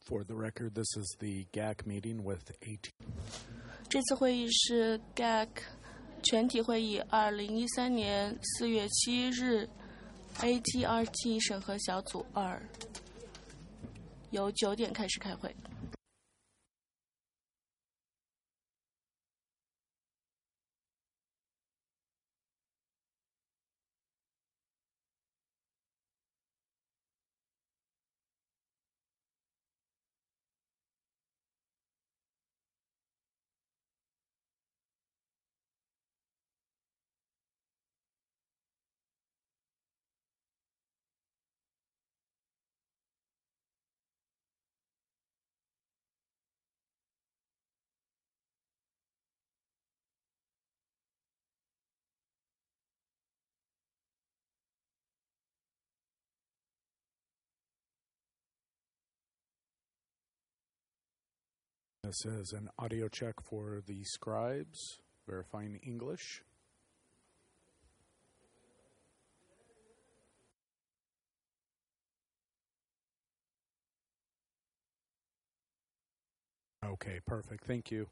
For the record, this is the GAC meeting with AT. 这次会议是 GAC 全体会议2013年4月7日 ATRT 审核小组2，由9点开始开会。 This is an audio check for the scribes, verifying English. Okay, perfect. Thank you.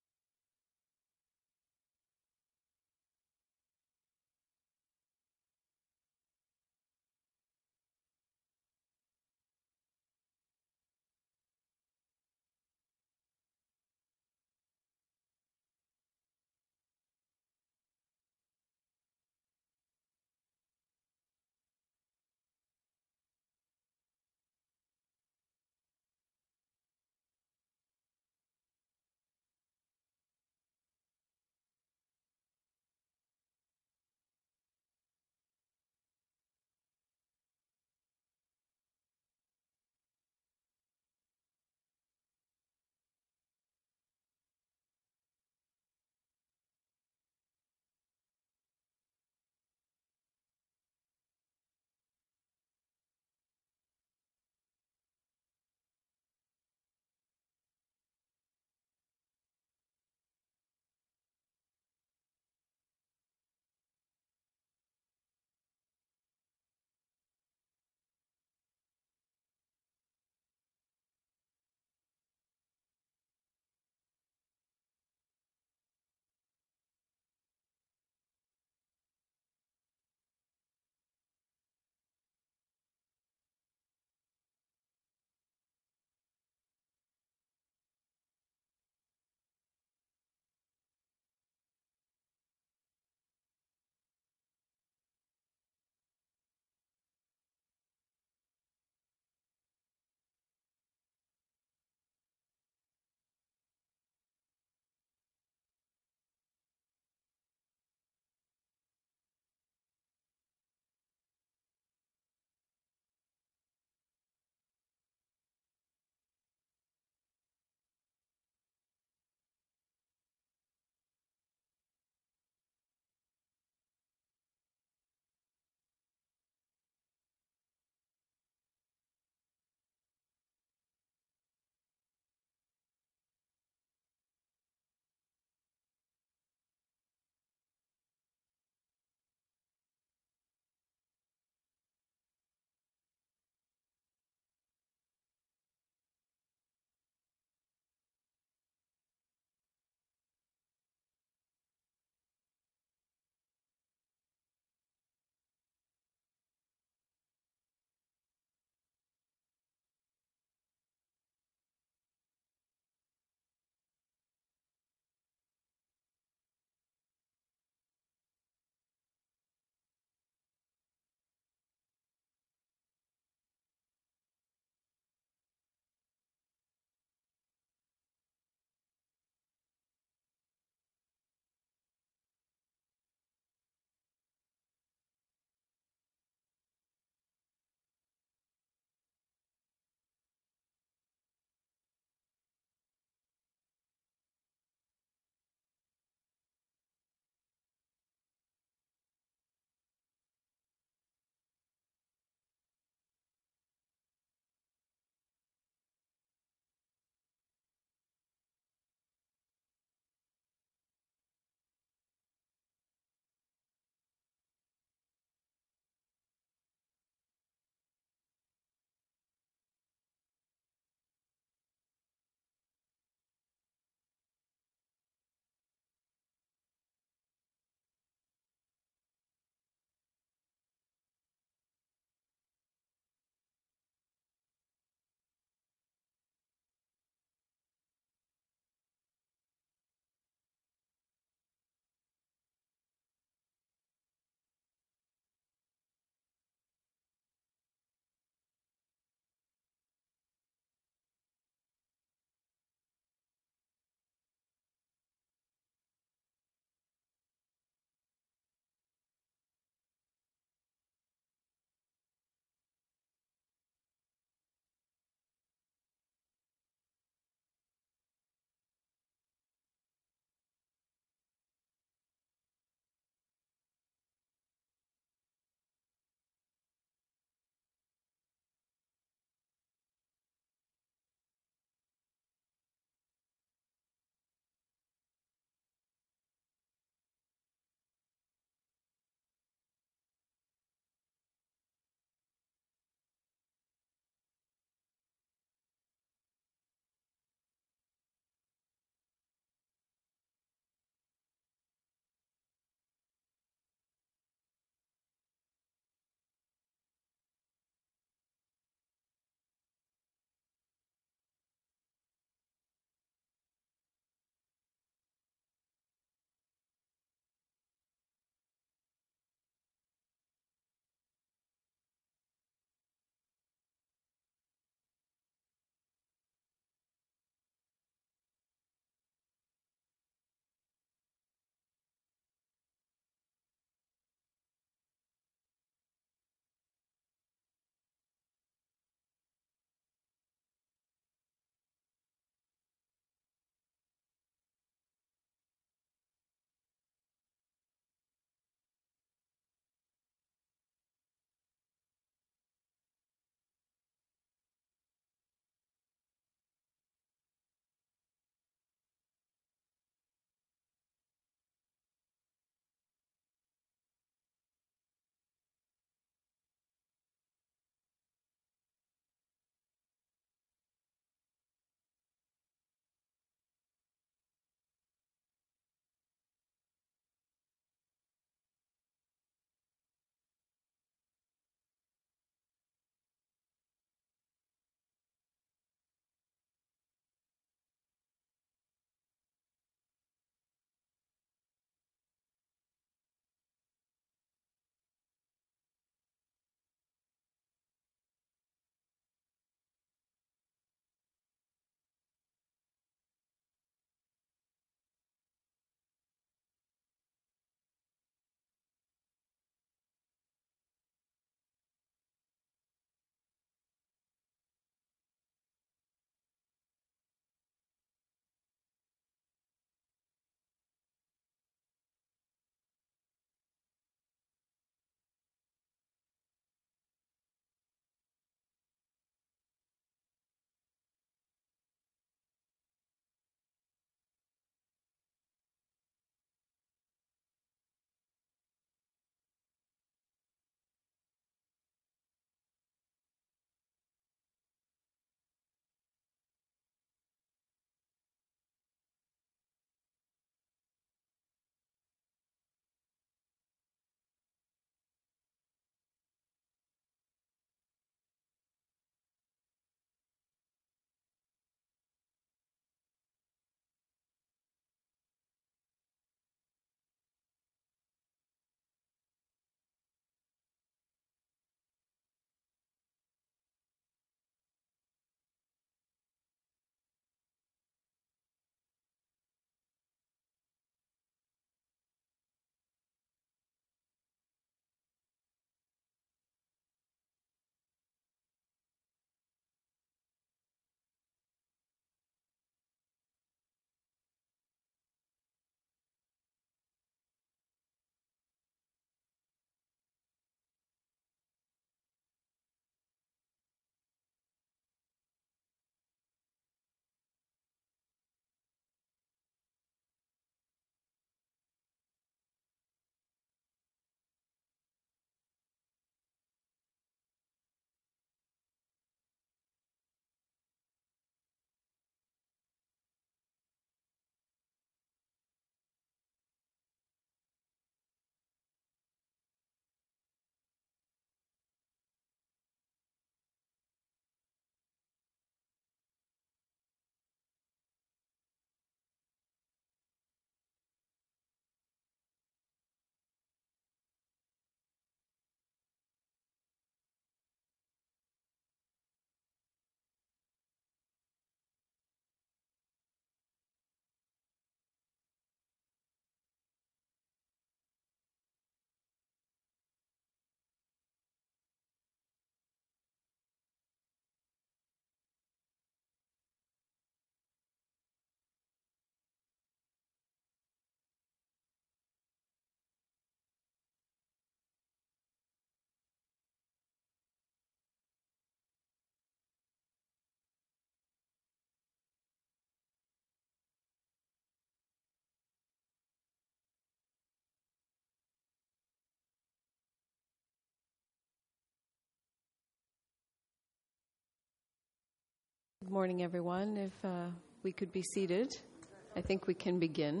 Good morning, everyone. If we could be seated, I think we can begin.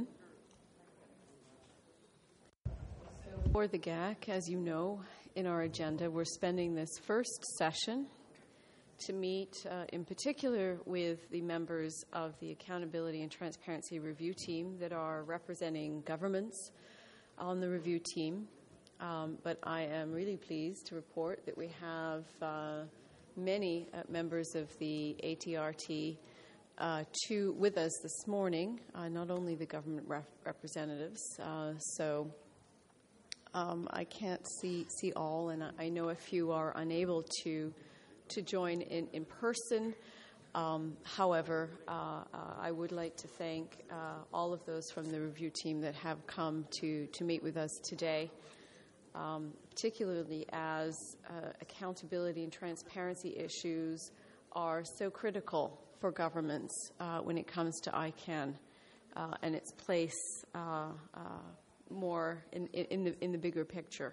For the GAC, as you know, in our agenda, we're spending this first session to meet in particular with the members of the Accountability and Transparency Review Team that are representing governments on the review team. But I am really pleased to report that we have many members of the ATRT with us this morning, not only the government representatives. So I can't see all, and I know a few are unable to join in person. However, I would like to thank all of those from the review team that have come to meet with us today. Particularly as accountability and transparency issues are so critical for governments when it comes to ICANN and its place more in the bigger picture.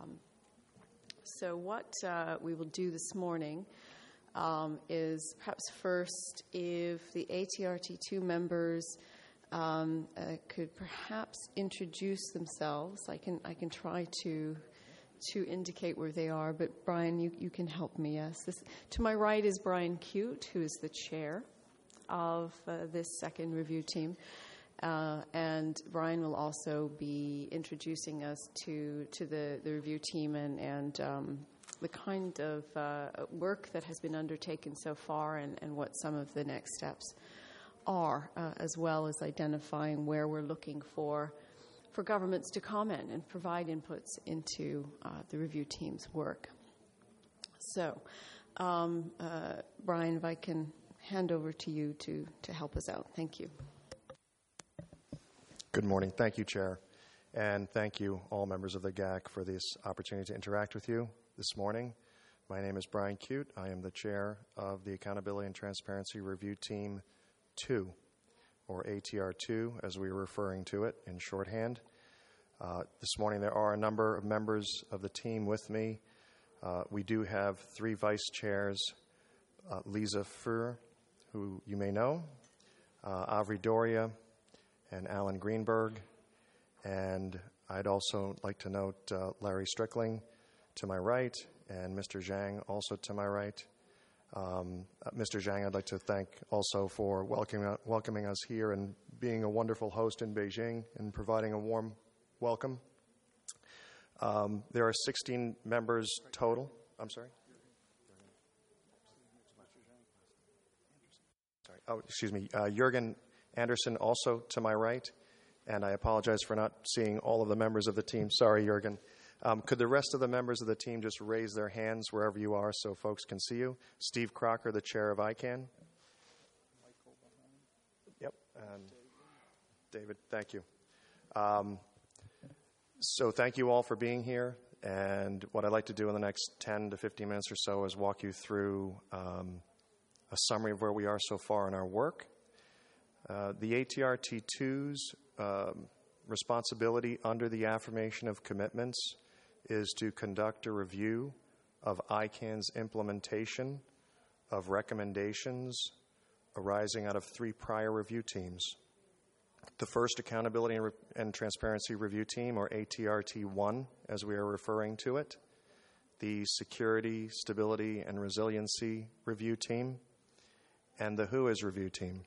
So what we will do this morning is perhaps first, if the ATRT2 members could perhaps introduce themselves. I can try to indicate where they are, but Brian, you can help me. Yes, to my right is Brian Cute, who is the chair of this second review team, and Brian will also be introducing us to the review team and the kind of work that has been undertaken so far and what some of the next steps are, as well as identifying where we're looking for governments to comment and provide inputs into the review team's work. So, Brian, if I can hand over to you to help us out. Thank you. Good morning. Thank you, Chair. And thank you, all members of the GAC, for this opportunity to interact with you this morning. My name is Brian Cute. I am the chair of the Accountability and Transparency Review Team 2, or ATR2, as we are referring to it in shorthand. This morning there are a number of members of the team with me. We do have three vice chairs, Lisa Furr, who you may know, Avri Doria, and Alan Greenberg. And I'd also like to note Larry Strickling to my right, and Mr. Zhang also to my right. Mr. Zhang, I'd like to thank also for welcoming us here and being a wonderful host in Beijing and providing a warm welcome. There are 16 members total. I'm sorry? Oh, excuse me. Jürgen Anderson also to my right, and I apologize for not seeing all of the members of the team. Sorry, Jürgen. Could the rest of the members of the team just raise their hands wherever you are so folks can see you? Steve Crocker, the chair of ICANN. Yep. And David, thank you. So thank you all for being here. And what I'd like to do in the next 10 to 15 minutes or so is walk you through a summary of where we are so far in our work. The ATRT2's responsibility under the Affirmation of Commitments is to conduct a review of ICANN's implementation of recommendations arising out of three prior review teams. The first Accountability and Transparency Review Team, or ATRT1, as we are referring to it, the Security, Stability, and Resiliency Review Team, and the WHOIS Review Team.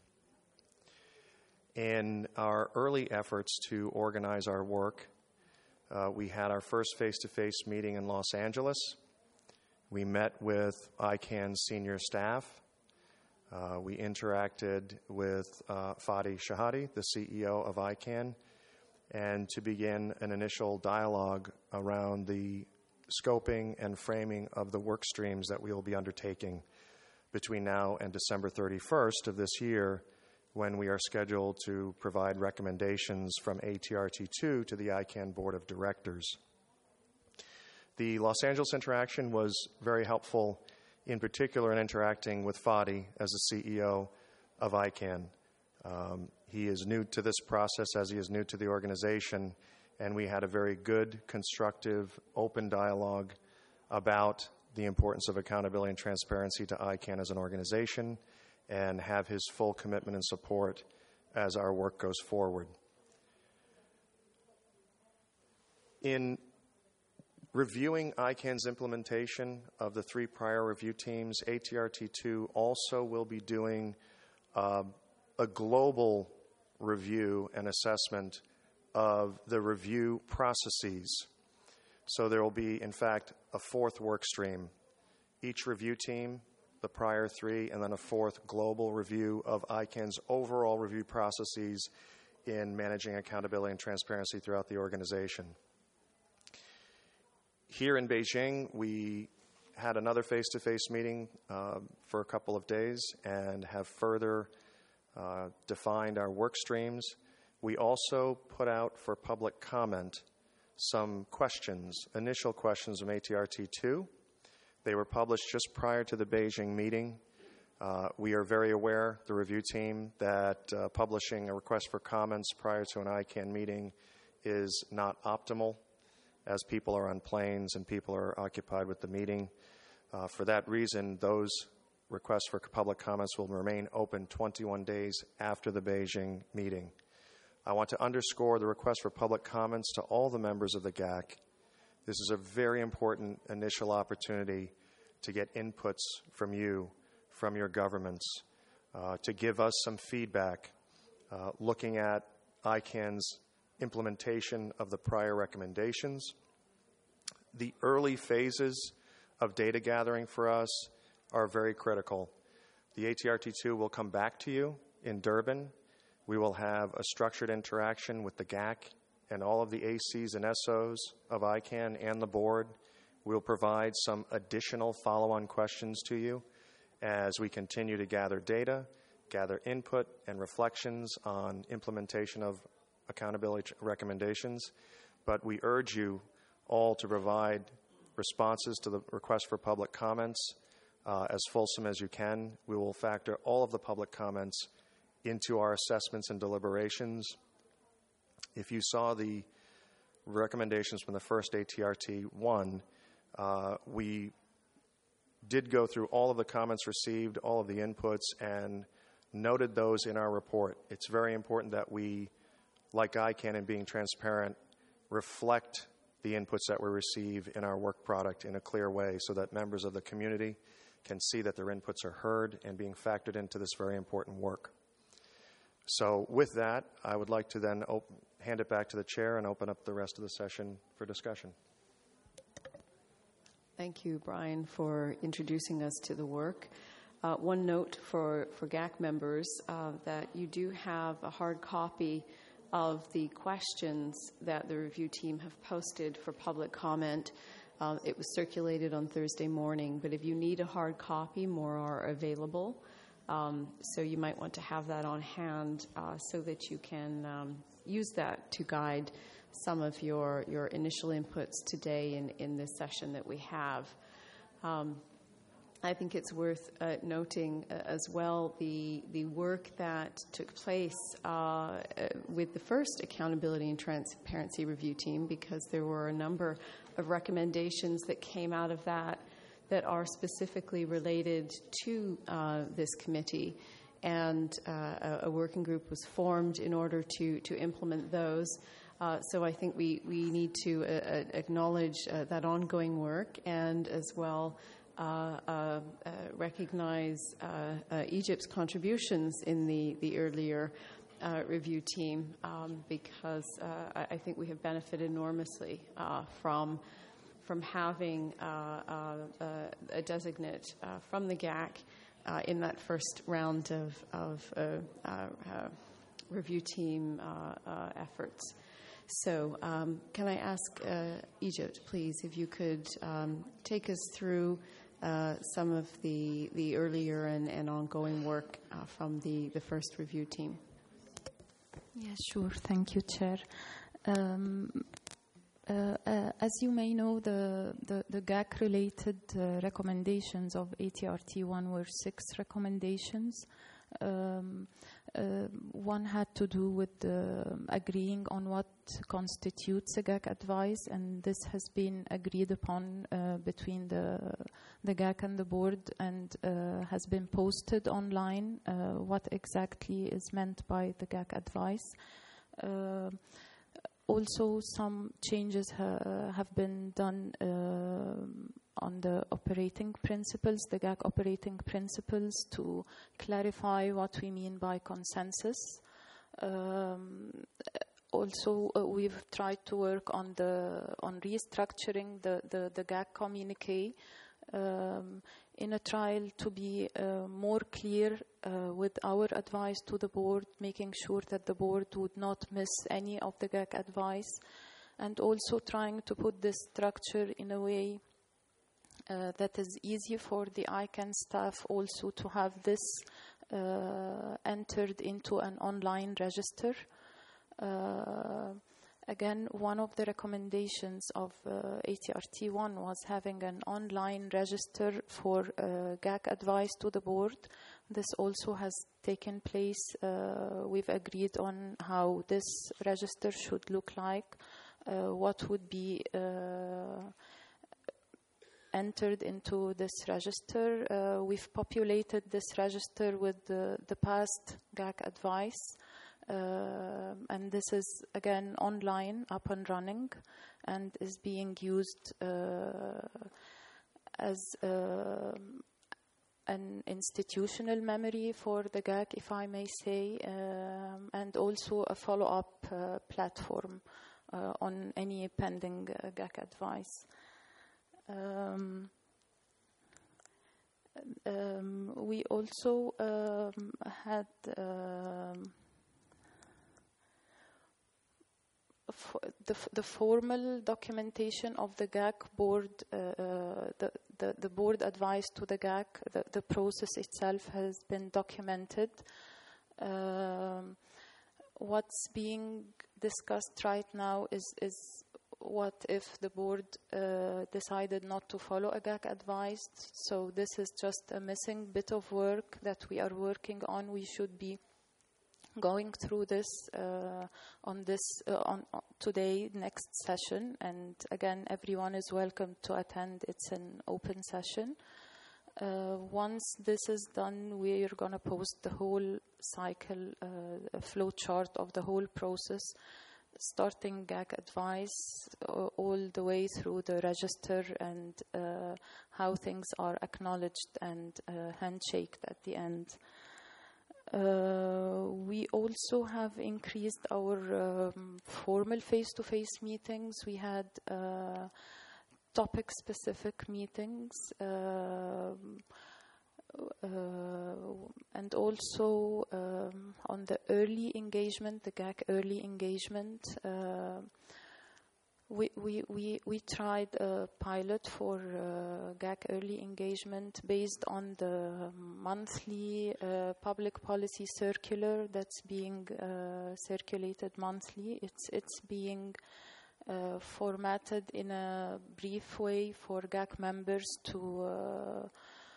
In our early efforts to organize our work, we had our first face-to-face meeting in Los Angeles. We met with ICANN's senior staff. We interacted with Fadi Shahadi, the CEO of ICANN, and to begin an initial dialogue around the scoping and framing of the work streams that we will be undertaking between now and December 31st of this year, when we are scheduled to provide recommendations from ATRT2 to the ICANN Board of Directors. The Los Angeles interaction was very helpful, in particular in interacting with Fadi as the CEO of ICANN. He is new to this process as he is new to the organization, and we had a very good, constructive, open dialogue about the importance of accountability and transparency to ICANN as an organization and have his full commitment and support as our work goes forward. In reviewing ICANN's implementation of the 3 prior review teams, ATRT2 also will be doing a global review and assessment of the review processes. So there will be, in fact, a 4th work stream. Each review team, the prior 3, and then a 4th global review of ICANN's overall review processes in managing accountability and transparency throughout the organization. Here in Beijing, we had another face-to-face meeting for a couple of days and have further defined our work streams. We also put out for public comment some questions, initial questions from ATRT2. They were published just prior to the Beijing meeting. We are very aware, the review team, that publishing a request for comments prior to an ICANN meeting is not optimal, as people are on planes and people are occupied with the meeting. For that reason, those requests for public comments will remain open 21 days after the Beijing meeting. I want to underscore the request for public comments to all the members of the GAC. This is a very important initial opportunity to get inputs from you, from your governments, to give us some feedback, looking at ICANN's implementation of the prior recommendations. The early phases of data gathering for us are very critical. The ATRT2 will come back to you in Durban. We will have a structured interaction with the GAC and all of the ACs and SOs of ICANN and the board. We'll provide some additional follow-on questions to you as we continue to gather data, gather input and reflections on implementation of accountability recommendations. But we urge you all to provide responses to the request for public comments as fulsome as you can. We will factor all of the public comments into our assessments and deliberations. If you saw the recommendations from the first ATRT1, we did go through all of the comments received, all of the inputs, and noted those in our report. It's very important that we, like ICANN and being transparent, reflect the inputs that we receive in our work product in a clear way so that members of the community can see that their inputs are heard and being factored into this very important work. So with that, I would like to then hand it back to the chair and open up the rest of the session for discussion. Thank you, Brian, for introducing us to the work. One note for GAC members that you do have a hard copy of the questions that the review team have posted for public comment. It was circulated on Thursday morning, but if you need a hard copy, more are available. So you might want to have that on hand so that you can use that to guide some of your initial inputs today in this session that we have. I think it's worth noting as well the work that took place with the first Accountability and Transparency Review Team, because there were a number of recommendations that came out of that are specifically related to this committee. And a working group was formed in order to implement those. So I think we need to acknowledge that ongoing work and as well recognize Egypt's contributions in the earlier review team because I think we have benefited enormously from having a designate from the GAC in that first round of review team efforts. So can I ask Egypt, please, if you could take us through some of the earlier and ongoing work from the first review team? Yeah, sure. Thank you, Chair. As you may know, the GAC-related recommendations of ATRT1 were 6 recommendations One had to do with agreeing on what constitutes a GAC advice, and this has been agreed upon between the GAC and the board, and has been posted online, what exactly is meant by the GAC advice. Also, some changes have been done on the operating principles, the GAC operating principles, to clarify what we mean by consensus. Also, we've tried to work on restructuring the GAC communique in a trial to be more clear with our advice to the board, making sure that the board would not miss any of the GAC advice, and also trying to put this structure in a way that is easy for the ICANN staff also to have this entered into an online register. Again, one of the recommendations of ATRT1 was having an online register for GAC advice to the board. This also has taken place. We've agreed on how this register should look like, what would be entered into this register. We've populated this register with the past GAC advice. And this is again online, up and running, and is being used as an institutional memory for the GAC, if I may say, and also a follow-up platform on any pending GAC advice. We also had the formal documentation of the GAC board, the board advice to the GAC, the process itself has been documented. What's being discussed right now is what if the board decided not to follow a GAC advice. So this is just a missing bit of work that we are working on. We should be going through this on today, next session, and again, everyone is welcome to attend. It's an open session. Once this is done, we're going to post the whole cycle, a flow chart of the whole process, starting GAC advice all the way through the register and how things are acknowledged and handshaked at the end. We also have increased our formal face-to-face meetings. We had topic-specific meetings, and also on the early engagement, the GAC early engagement. We tried a pilot for GAC early engagement based on the monthly public policy circular that's being circulated monthly. It's being formatted in a brief way for GAC members to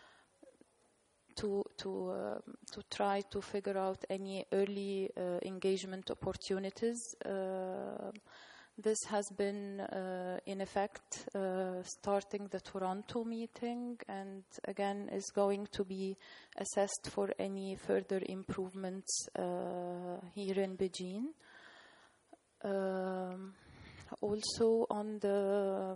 try to figure out any early engagement opportunities. This has been in effect starting the Toronto meeting, and again is going to be assessed for any further improvements here in Beijing. Also on the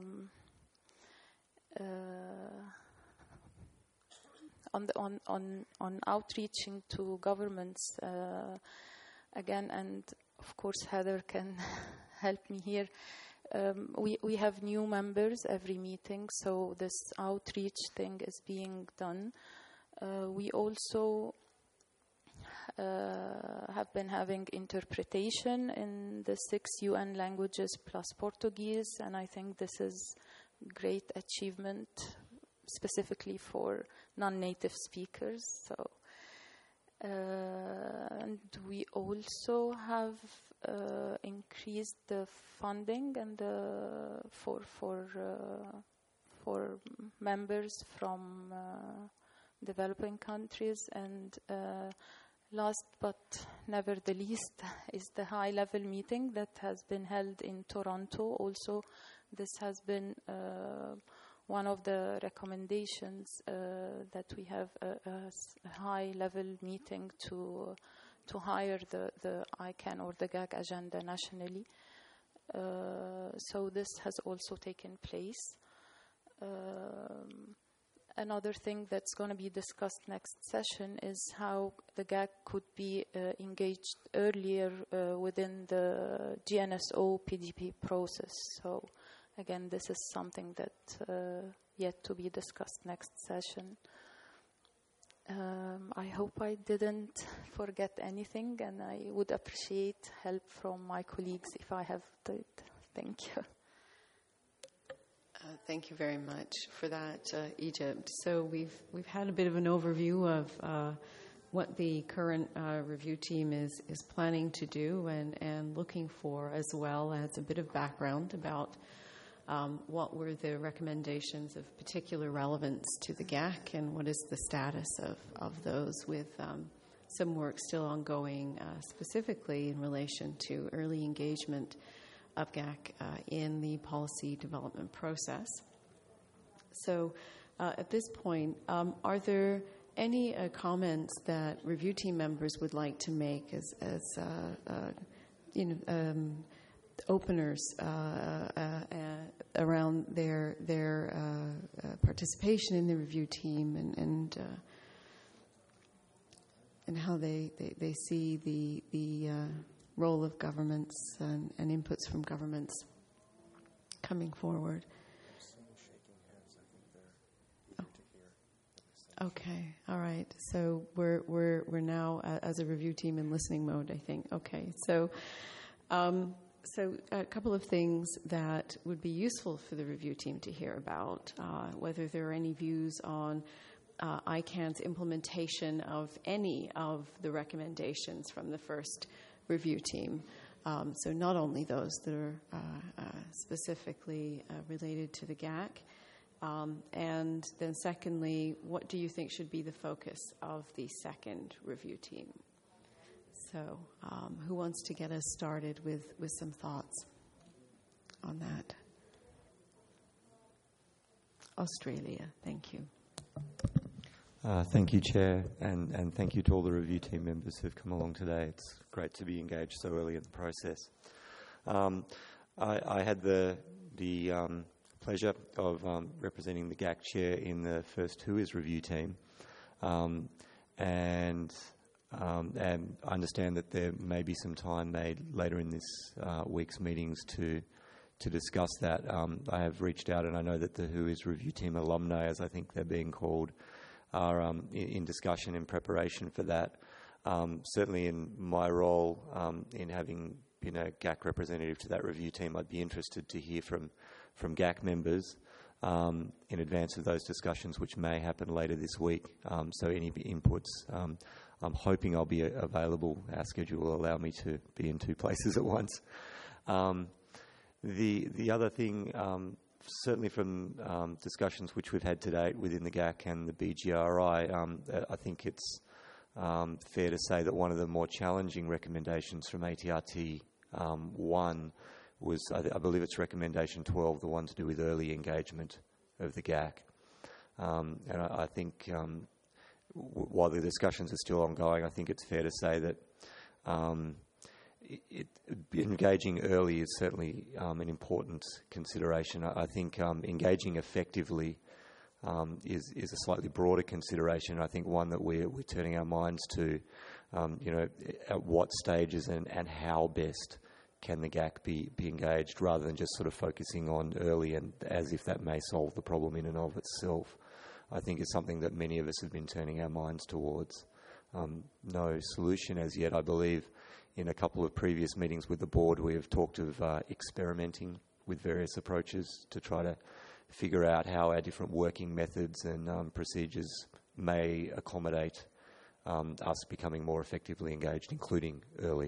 on outreaching to governments again, and of course Heather can help me here. We have new members every meeting, so this outreach thing is being done. We also have been having interpretation in the 6 UN languages plus Portuguese, and I think this is great achievement, specifically for non-native speakers. So, and we also have increased the funding and for members from developing countries, and Last but never the least is the high-level meeting that has been held in Toronto. Also, this has been one of the recommendations that we have a high-level meeting to hire the ICANN or the GAC agenda nationally. So this has also taken place. Another thing that's going to be discussed next session is how the GAC could be engaged earlier within the GNSO PDP process. So again, this is something that yet to be discussed next session. I hope I didn't forget anything, and I would appreciate help from my colleagues if I have did. Thank you. Thank you very much for that, Egypt. So we've had a bit of an overview of what the current review team is planning to do and looking for, as well as a bit of background about what were the recommendations of particular relevance to the GAC and what is the status of those, with some work still ongoing specifically in relation to early engagement of GAC in the policy development process. So at this point, are there any comments that review team members would like to make as openers around their participation in the review team and how they see the role of governments and inputs from governments coming forward? Okay, all right. So we're now as a review team in listening mode, I think. Okay, so a couple of things that would be useful for the review team to hear about, whether there are any views on ICANN's implementation of any of the recommendations from the first review team. So not only those that are specifically related to the GAC. And then secondly, what do you think should be the focus of the second review team? So who wants to get us started with some thoughts on that? Australia, thank you. Thank you, Chair, and thank you to all the review team members who've come along today. It's great to be engaged so early in the process. I had the pleasure of representing the GAC Chair in the first Who Is review team, and I understand that there may be some time made later in this week's meetings to discuss that. I have reached out, and I know that the Who Is review team alumni, as I think they're being called, are in discussion in preparation for that. Certainly in my role in having been a GAC representative to that review team, I'd be interested to hear from GAC members in advance of those discussions, which may happen later this week. So any inputs, I'm hoping I'll be available. Our schedule will allow me to be in two places at once. The other thing, certainly from discussions which we've had to date within the GAC and the BGRI, I think it's fair to say that one of the more challenging recommendations from ATRT 1 was, I believe it's recommendation 12, the one to do with early engagement of the GAC. And I think while the discussions are still ongoing, I think it's fair to say that engaging early is certainly an important consideration. I think engaging effectively is a slightly broader consideration. I think one that we're turning our minds to, at what stages and how best can the GAC be engaged, rather than just sort of focusing on early and as if that may solve the problem in and of itself. I think it's something that many of us have been turning our minds towards. No solution as yet. I believe in a couple of previous meetings with the board, we have talked of experimenting with various approaches to try to figure out how our different working methods and procedures may accommodate us becoming more effectively engaged, including early.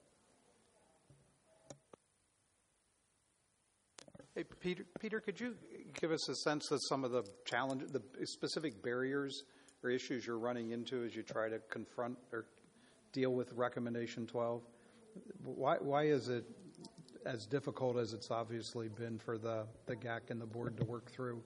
Hey, Peter, could you give us a sense of some of the challenge, the specific barriers or issues you're running into as you try to confront or deal with Recommendation 12. Why is it as difficult as it's obviously been for the GAC and the board to work through?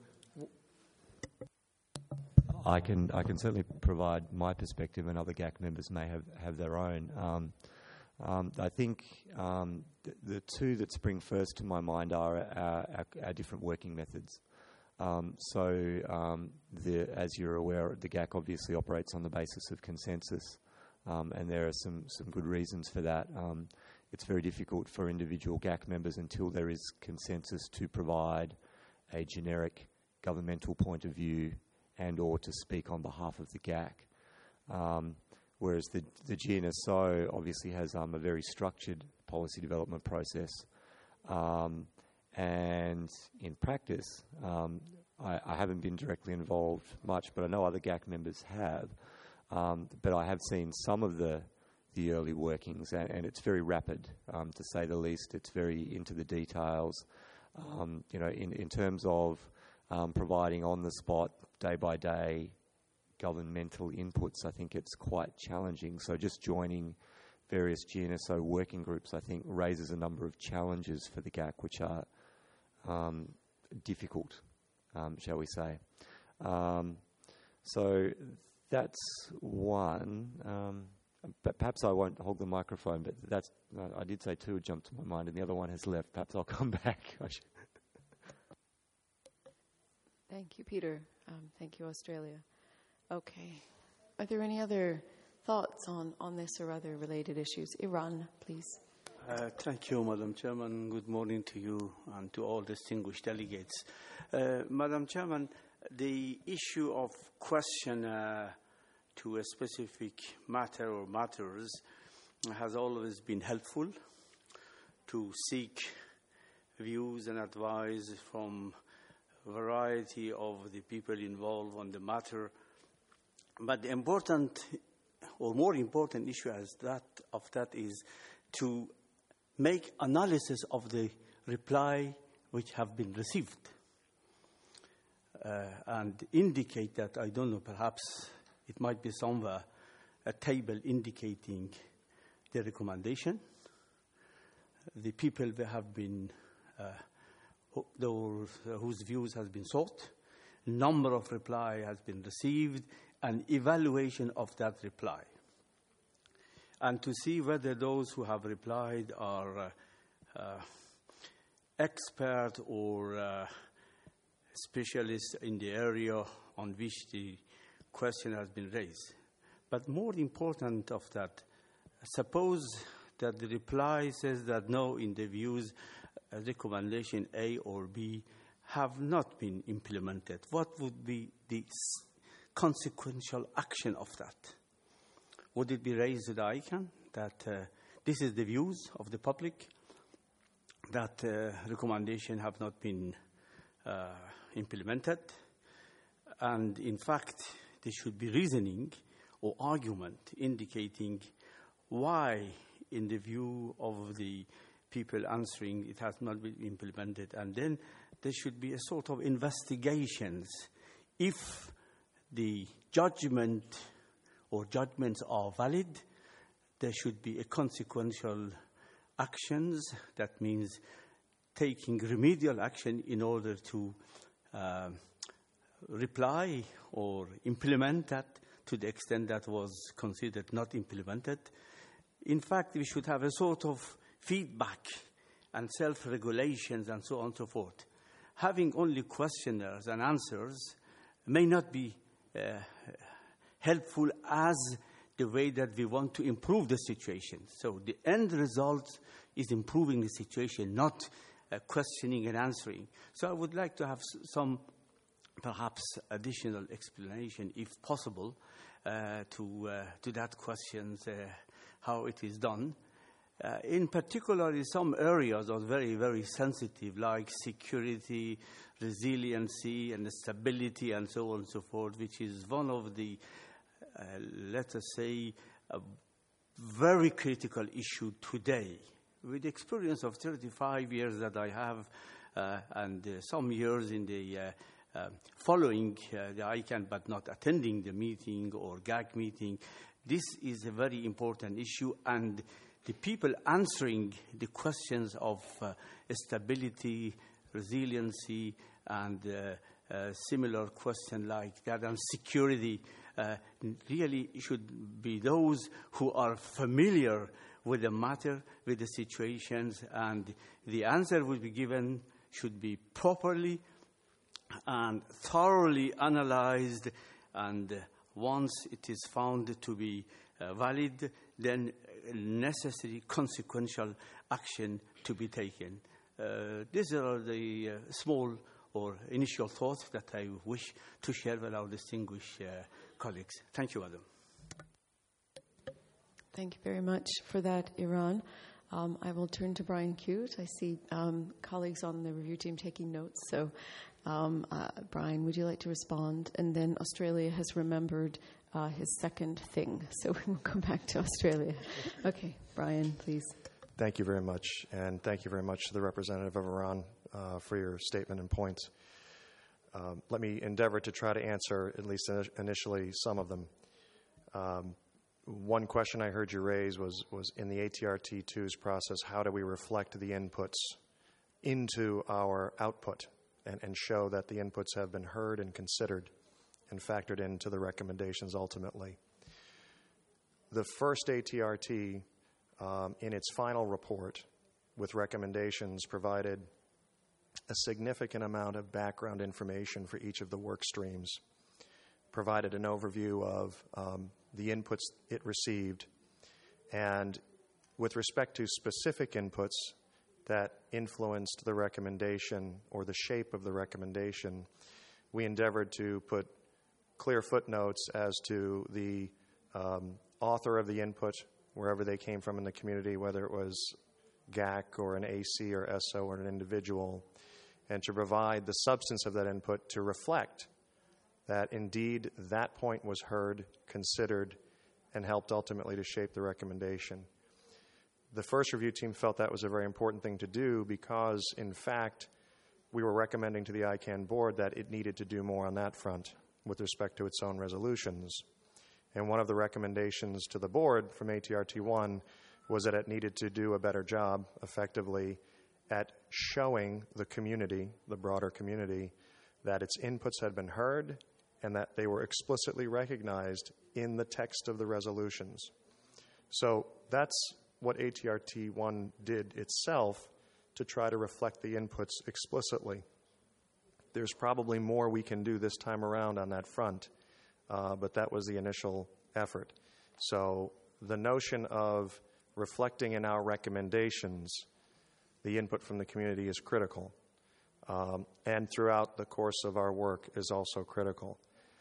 I can certainly provide my perspective, and other GAC members may have their own. I think the two that spring first to my mind are our different working methods. As you're aware, the GAC obviously operates on the basis of consensus, and there are some good reasons for that. It's very difficult for individual GAC members until there is consensus to provide a generic governmental point of view and or to speak on behalf of the GAC. Whereas the GNSO obviously has a very structured policy development process. And in practice, I haven't been directly involved much, but I know other GAC members have. But I have seen some of the early workings, and it's very rapid, to say the least. It's very into the details. In terms of providing on-the-spot, day-by-day governmental inputs, I think it's quite challenging. So just joining various GNSO working groups, I think, raises a number of challenges for the GAC, which are difficult, shall we say. So that's one. But perhaps I won't hold the microphone, but I did say two would jump to my mind, and the other one has left. Perhaps I'll come back. Thank you, Peter. Thank you, Australia. Okay. Are there any other thoughts on this or other related issues? Iran, please. Thank you, Madam Chairman. Good morning to you and to all distinguished delegates. Madam Chairman, the issue of question to a specific matter or matters has always been helpful to seek views and advice from a variety of the people involved on the matter. But the important or more important issue of that is to make analysis of the reply which have been received and indicate that, I don't know, perhaps it might be somewhere a table indicating the recommendation, the people that have been, whose views has been sought, number of reply has been received, and evaluation of that reply. And to see whether those who have replied are expert or specialists in the area on which the question has been raised. But more important of that, suppose that the reply says that no, in the views, recommendation A or B have not been implemented. What would be the consequential action of that? Would it be raised to the ICANN that this is the views of the public, that recommendation have not been implemented? And in fact, there should be reasoning or argument indicating why, in the view of the people answering, it has not been implemented. And then there should be a sort of investigations. If the judgment or judgments are valid, there should be a consequential actions. That means taking remedial action in order to reply or implement that to the extent that was considered not implemented. In fact, we should have a sort of feedback and self-regulations and so on and so forth. Having only questionnaires and answers may not be helpful as the way that we want to improve the situation. So the end result is improving the situation, not questioning and answering. So I would like to have some perhaps additional explanation, if possible, to that question, how it is done. In particular, in some areas are very, very sensitive, like security, resiliency, and stability, and so on and so forth, which is one of the, let us say, a very critical issue today. With the experience of 35 years that I have, and some years in the following the ICANN but not attending the meeting or GAC meeting, This is a very important issue, and the people answering the questions of stability, resiliency, and similar question like that, and security, really should be those who are familiar with the matter, with the situations, and the answer will be given should be properly and thoroughly analyzed, and once it is found to be valid, then necessary consequential action to be taken. These are the small or initial thoughts that I wish to share with our distinguished colleagues. Thank you, Madam. Thank you very much for that, Iran. I will turn to Brian Cute. I see colleagues on the review team taking notes. So, Brian, would you like to respond? And then Australia has remembered his second thing, so we will come back to Australia. Okay, Brian, please. Thank you very much, and thank you very much to the representative of Iran for your statement and points. Let me endeavor to try to answer, at least initially, some of them. One question I heard you raise was in the ATRT2's process, how do we reflect the inputs into our output and show that the inputs have been heard and considered and factored into the recommendations ultimately? The first ATRT, in its final report with recommendations, provided a significant amount of background information for each of the work streams, provided an overview of the inputs it received, and with respect to specific inputs that influenced the recommendation or the shape of the recommendation, we endeavored to put clear footnotes as to the author of the input, wherever they came from in the community, whether it was GAC or an AC or SO or an individual, and to provide the substance of that input to reflect that indeed that point was heard, considered, and helped ultimately to shape the recommendation. The first review team felt that was a very important thing to do because, in fact, we were recommending to the ICANN board that it needed to do more on that front with respect to its own resolutions. And one of the recommendations to the board from ATRT1 was that it needed to do a better job, effectively, at showing the community, the broader community, that its inputs had been heard and that they were explicitly recognized in the text of the resolutions. So that's what ATRT1 did itself to try to reflect the inputs explicitly. There's probably more we can do this time around on that front, but that was the initial effort. So the notion of reflecting in our recommendations the input from the community is critical, and throughout the course of our work is also critical.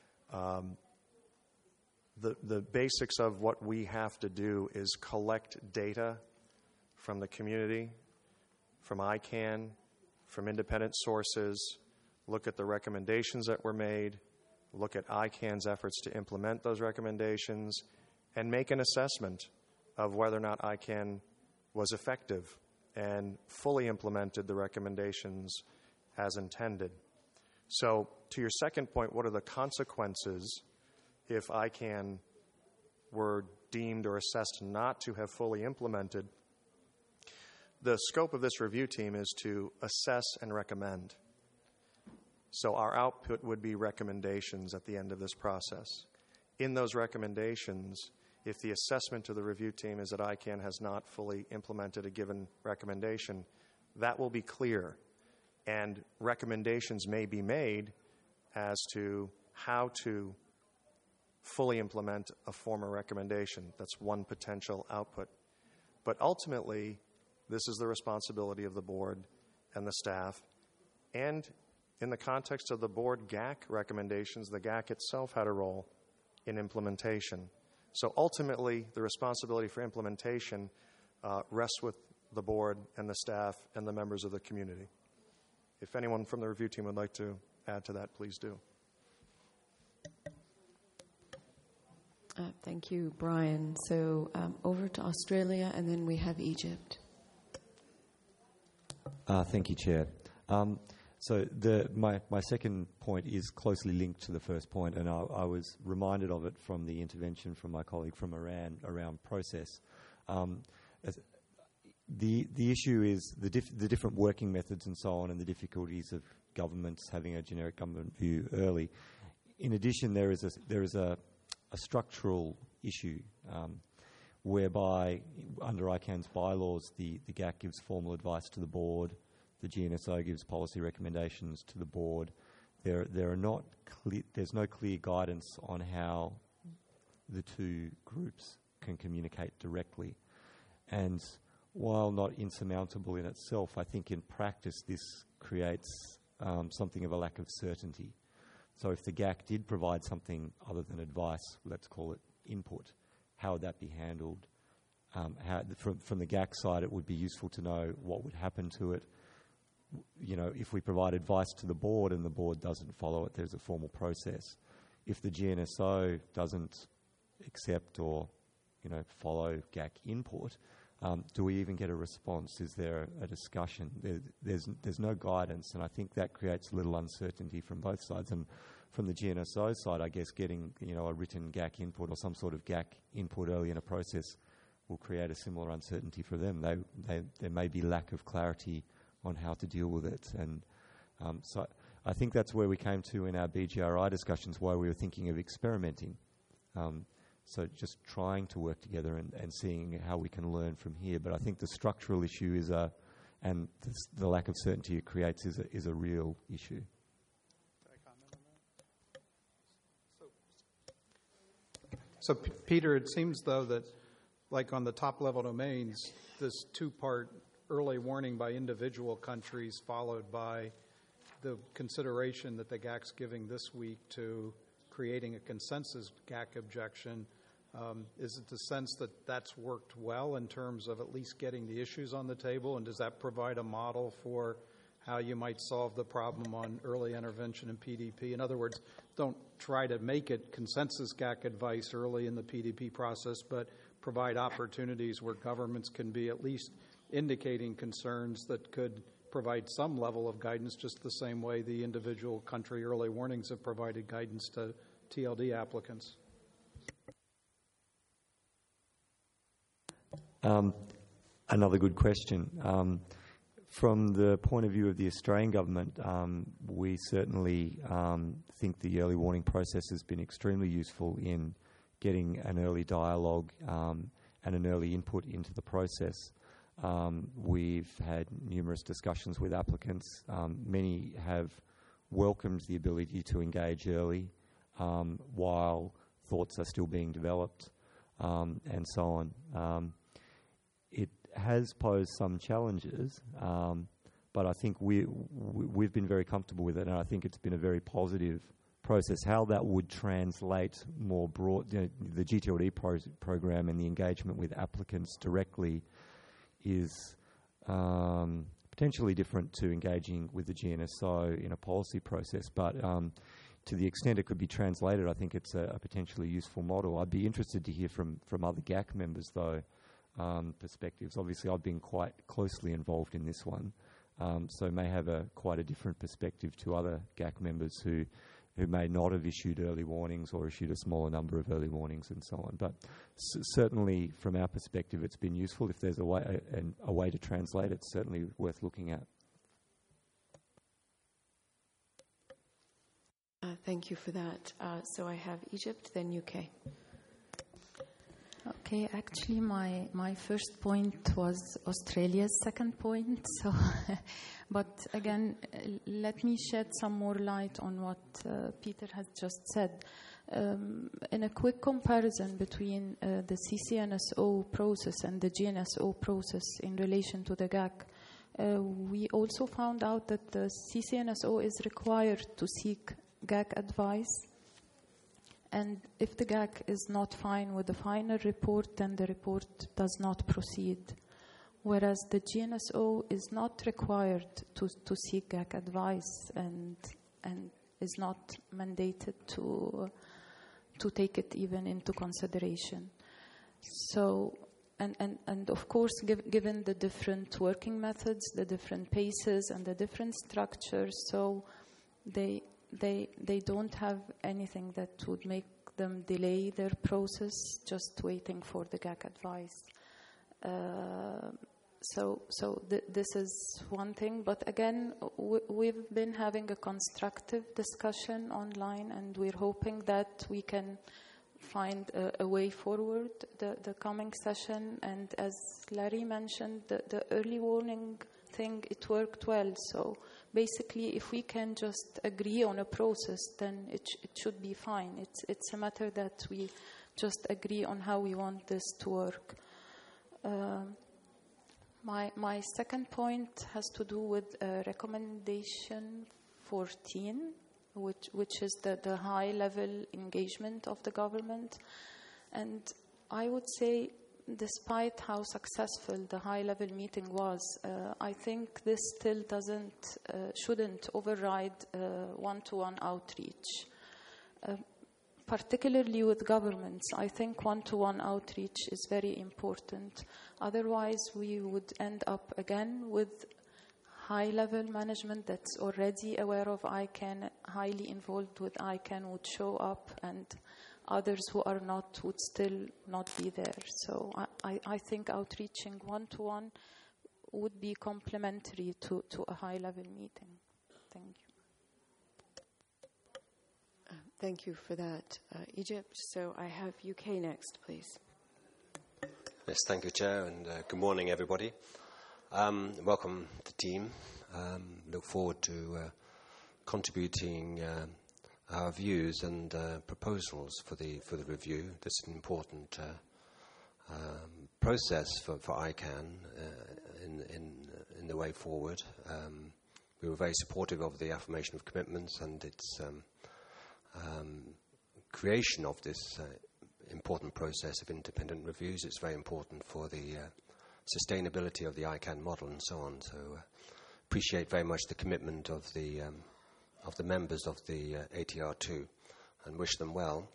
The basics of what we have to do is collect data from the community, from ICANN, from independent sources, look at the recommendations that were made, look at ICANN's efforts to implement those recommendations, and make an assessment of whether or not ICANN was effective and fully implemented the recommendations as intended. So, to your second point, what are the consequences if ICANN were deemed or assessed not to have fully implemented? The scope of this review team is to assess and recommend. So our output would be recommendations at the end of this process. In those recommendations, if the assessment of the review team is that ICANN has not fully implemented a given recommendation, that will be clear. And recommendations may be made as to how to fully implement a former recommendation. That's one potential output. But ultimately, this is the responsibility of the board and the staff. And in the context of the board GAC recommendations, the GAC itself had a role in implementation. So ultimately, the responsibility for implementation rests with the board and the staff and the members of the community. If anyone from the review team would like to add to that, please do. Thank you, Brian. So over to Australia, and then we have Egypt. Thank you, Chair. So my second point is closely linked to the first point, and I was reminded of it from the intervention from my colleague from Iran around process. The issue is the different working methods and so on, and the difficulties of governments having a generic government view early. In addition, there is a structural issue whereby under ICANN's bylaws, the GAC gives formal advice to the board, the GNSO gives policy recommendations to the board. There's no clear guidance on how the two groups can communicate directly. And while not insurmountable in itself, I think in practice this creates something of a lack of certainty. So if the GAC did provide something other than advice, let's call it input, how would that be handled? From the GAC side, it would be useful to know what would happen to it. You know, if we provide advice to the board and the board doesn't follow it, there's a formal process. If the GNSO doesn't accept or, follow GAC input, do we even get a response? Is there a discussion? There's no guidance, and I think that creates a little uncertainty from both sides. And from the GNSO side, I guess getting a written GAC input or some sort of GAC input early in a process will create a similar uncertainty for them. There may be lack of clarity on how to deal with it, and so I think that's where we came to in our BGRI discussions, why we were thinking of experimenting. So just trying to work together and seeing how we can learn from here. But I think the structural issue and the lack of certainty it creates is a real issue. Can I comment on that? So Peter, it seems though that, like on the top-level domains, this two-part early warning by individual countries followed by the consideration that the GAC's giving this week to creating a consensus GAC objection, is it the sense that that's worked well in terms of at least getting the issues on the table, and does that provide a model for how you might solve the problem on early intervention in PDP? In other words, don't try to make it consensus GAC advice early in the PDP process, but provide opportunities where governments can be at least indicating concerns that could provide some level of guidance, just the same way the individual country early warnings have provided guidance to TLD applicants. Another good question. From the point of view of the Australian government, we certainly think the early warning process has been extremely useful in getting an early dialogue and an early input into the process. We've had numerous discussions with applicants. Many have welcomed the ability to engage early while thoughts are still being developed, and so on. It has posed some challenges, but I think we've been very comfortable with it, and I think it's been a very positive process. How that would translate more broad, the GTLD program and the engagement with applicants directly is potentially different to engaging with the GNSO in a policy process, but to the extent it could be translated, I think it's a potentially useful model. I'd be interested to hear from other GAC members, though, perspectives. Obviously, I've been quite closely involved in this one, so may have quite a different perspective to other GAC members who may not have issued early warnings or issued a smaller number of early warnings and so on. But certainly, from our perspective, it's been useful. If there's a way to translate, it's certainly worth looking at. Thank you for that. So I have Egypt, then UK. Okay, actually my first point was Australia's second point. So, but again, let me shed some more light on what Peter has just said. In a quick comparison between the CCNSO process and the GNSO process in relation to the GAC, we also found out that the CCNSO is required to seek GAC advice. And if the GAC is not fine with the final report, then the report does not proceed. Whereas the GNSO is not required to seek GAC advice and is not mandated to take it even into consideration. So and of course, given the different working methods, the different paces, and the different structures, so they don't have anything that would make them delay their process, just waiting for the GAC advice. This is one thing, but again, we've been having a constructive discussion online, and we're hoping that we can find a way forward the coming session. And as Larry mentioned, the early warning thing, it worked well. So basically, if we can just agree on a process, then it should be fine. It's a matter that we just agree on how we want this to work. My second point has to do with recommendation 14, which is the high-level engagement of the government. And I would say, despite how successful the high-level meeting was, I think this still shouldn't override one-to-one outreach. Particularly with governments, I think one-to-one outreach is very important. Otherwise, we would end up again with high-level management that's already aware of ICANN, highly involved with ICANN, would show up, and others who are not would still not be there. So I think outreaching one-to-one would be complementary to a high-level meeting. Thank you. Thank you for that, Egypt. So I have UK next, please. Yes, thank you, Chair, and good morning, everybody. Welcome the team. Look forward to contributing our views and proposals for the review. This is an important process for ICANN in the way forward. We were very supportive of the affirmation of commitments and its creation of this important process of independent reviews. It's very important for the sustainability of the ICANN model and so on. So appreciate very much the commitment of the members of the ATR2 and wish them well.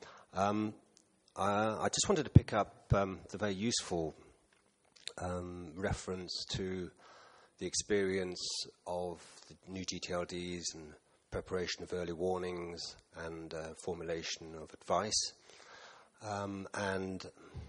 I just wanted to pick up the very useful reference to the experience of the new GTLDs and preparation of early warnings and formulation of advice, and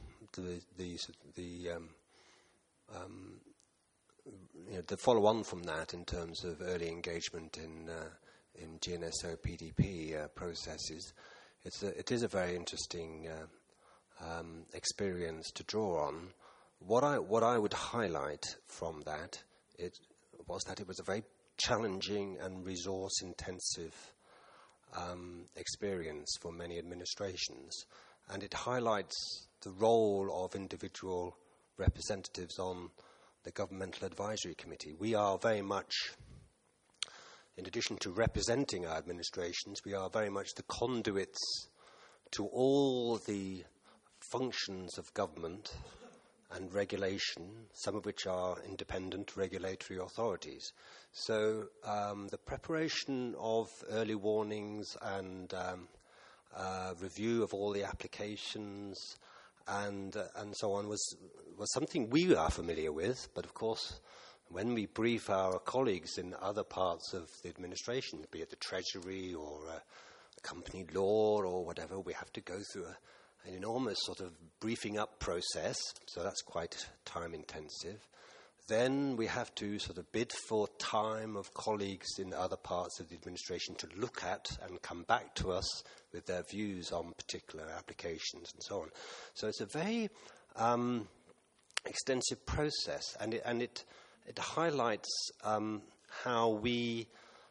the follow-on from that in terms of early engagement in GNSO PDP processes. It is a very interesting experience to draw on. What I would highlight from that was that it was a very challenging and resource-intensive experience for many administrations, and it highlights the role of individual representatives on the Governmental Advisory Committee. We are very much, in addition to representing our administrations, we are very much the conduits to all the functions of government and regulation, some of which are independent regulatory authorities. So the preparation of early warnings and review of all the applications and so on was something we are familiar with, but of course when we brief our colleagues in other parts of the administration, be it the Treasury or company law or whatever, we have to go through an enormous sort of briefing up process, so that's quite time intensive. Then we have to sort of bid for time of colleagues in other parts of the administration to look at and come back to us with their views on particular applications and so on. So it's a very extensive process, and it highlights how we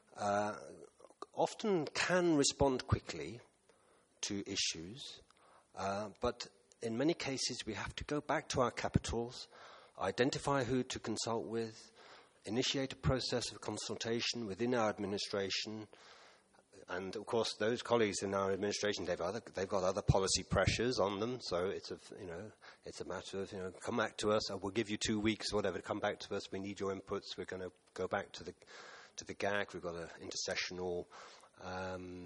often can respond quickly to issues, but in many cases we have to go back to our capitals, identify who to consult with, initiate a process of consultation within our administration, and of course those colleagues in our administration, they've got other policy pressures on them, so it's a matter of come back to us, or we'll give you 2 weeks, whatever, come back to us, we need your inputs, we're going to go back to the GAC, we've got an intersessional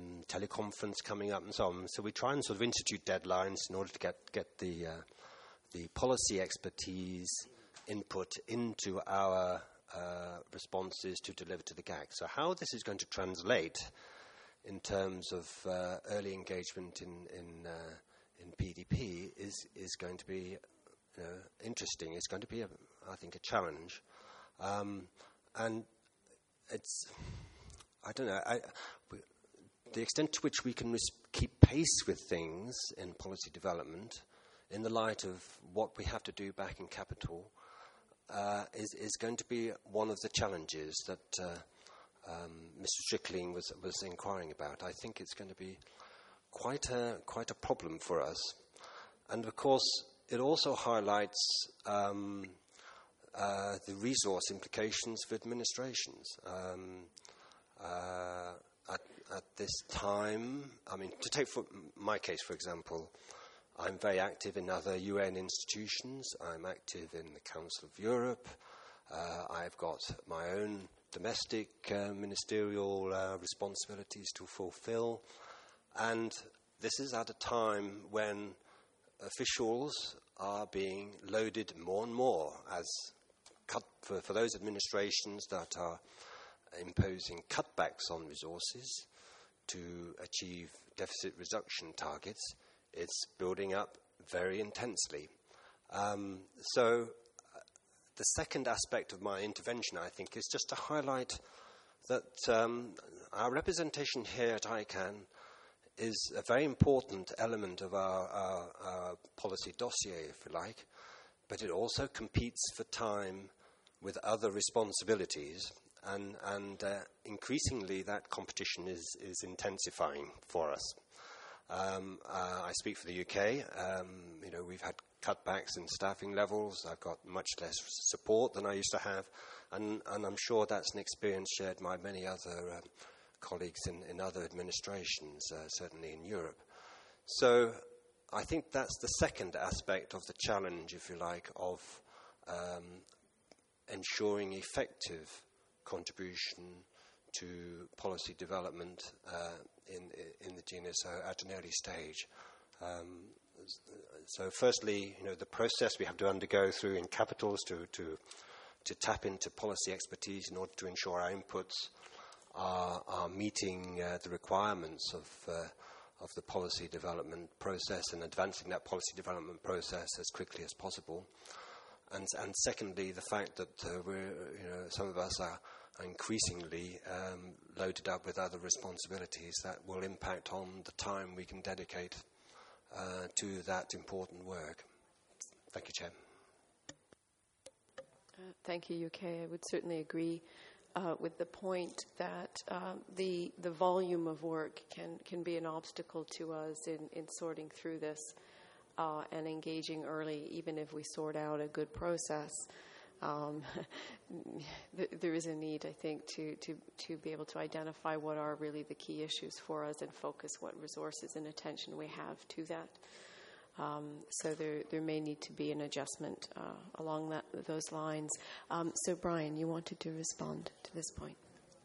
teleconference coming up and so on. So we try and sort of institute deadlines in order to get the the policy expertise input into our responses to deliver to the GAC. So how this is going to translate in terms of early engagement in PDP is going to be interesting. It's going to be, I think, a challenge. And it's, I don't know, the extent to which we can keep pace with things in policy development in the light of what we have to do back in capital is going to be one of the challenges that Mr. Strickling was inquiring about. I think it's going to be quite a problem for us. And of course, it also highlights the resource implications for administrations. At this time, I mean, to take for my case, for example, I'm very active in other UN institutions. I'm active in the Council of Europe. I've got my own domestic ministerial responsibilities to fulfill. And this is at a time when officials are being loaded more and more as for those administrations that are imposing cutbacks on resources to achieve deficit reduction targets. It's building up very intensely. So the second aspect of my intervention, I think, is just to highlight that our representation here at ICANN is a very important element of our policy dossier, if you like, but it also competes for time with other responsibilities, and increasingly that competition is intensifying for us. I speak for the UK. We've had cutbacks in staffing levels. I've got much less support than I used to have, and I'm sure that's an experience shared by many other colleagues in other administrations, certainly in Europe. So I think that's the second aspect of the challenge, if you like, of ensuring effective contribution to policy development in the GNSO at an early stage. So firstly, the process we have to undergo through in capitals to tap into policy expertise in order to ensure our inputs are meeting the requirements of the policy development process and advancing that policy development process as quickly as possible. And secondly, the fact that some of us are increasingly loaded up with other responsibilities that will impact on the time we can dedicate to that important work. Thank you, Chair. Thank you, UK. I would certainly agree with the point that the volume of work can be an obstacle to us in sorting through this and engaging early, even if we sort out a good process. There is a need, I think, to be able to identify what are really the key issues for us and focus what resources and attention we have to that. So there may need to be an adjustment along those lines. So Brian, you wanted to respond to this point.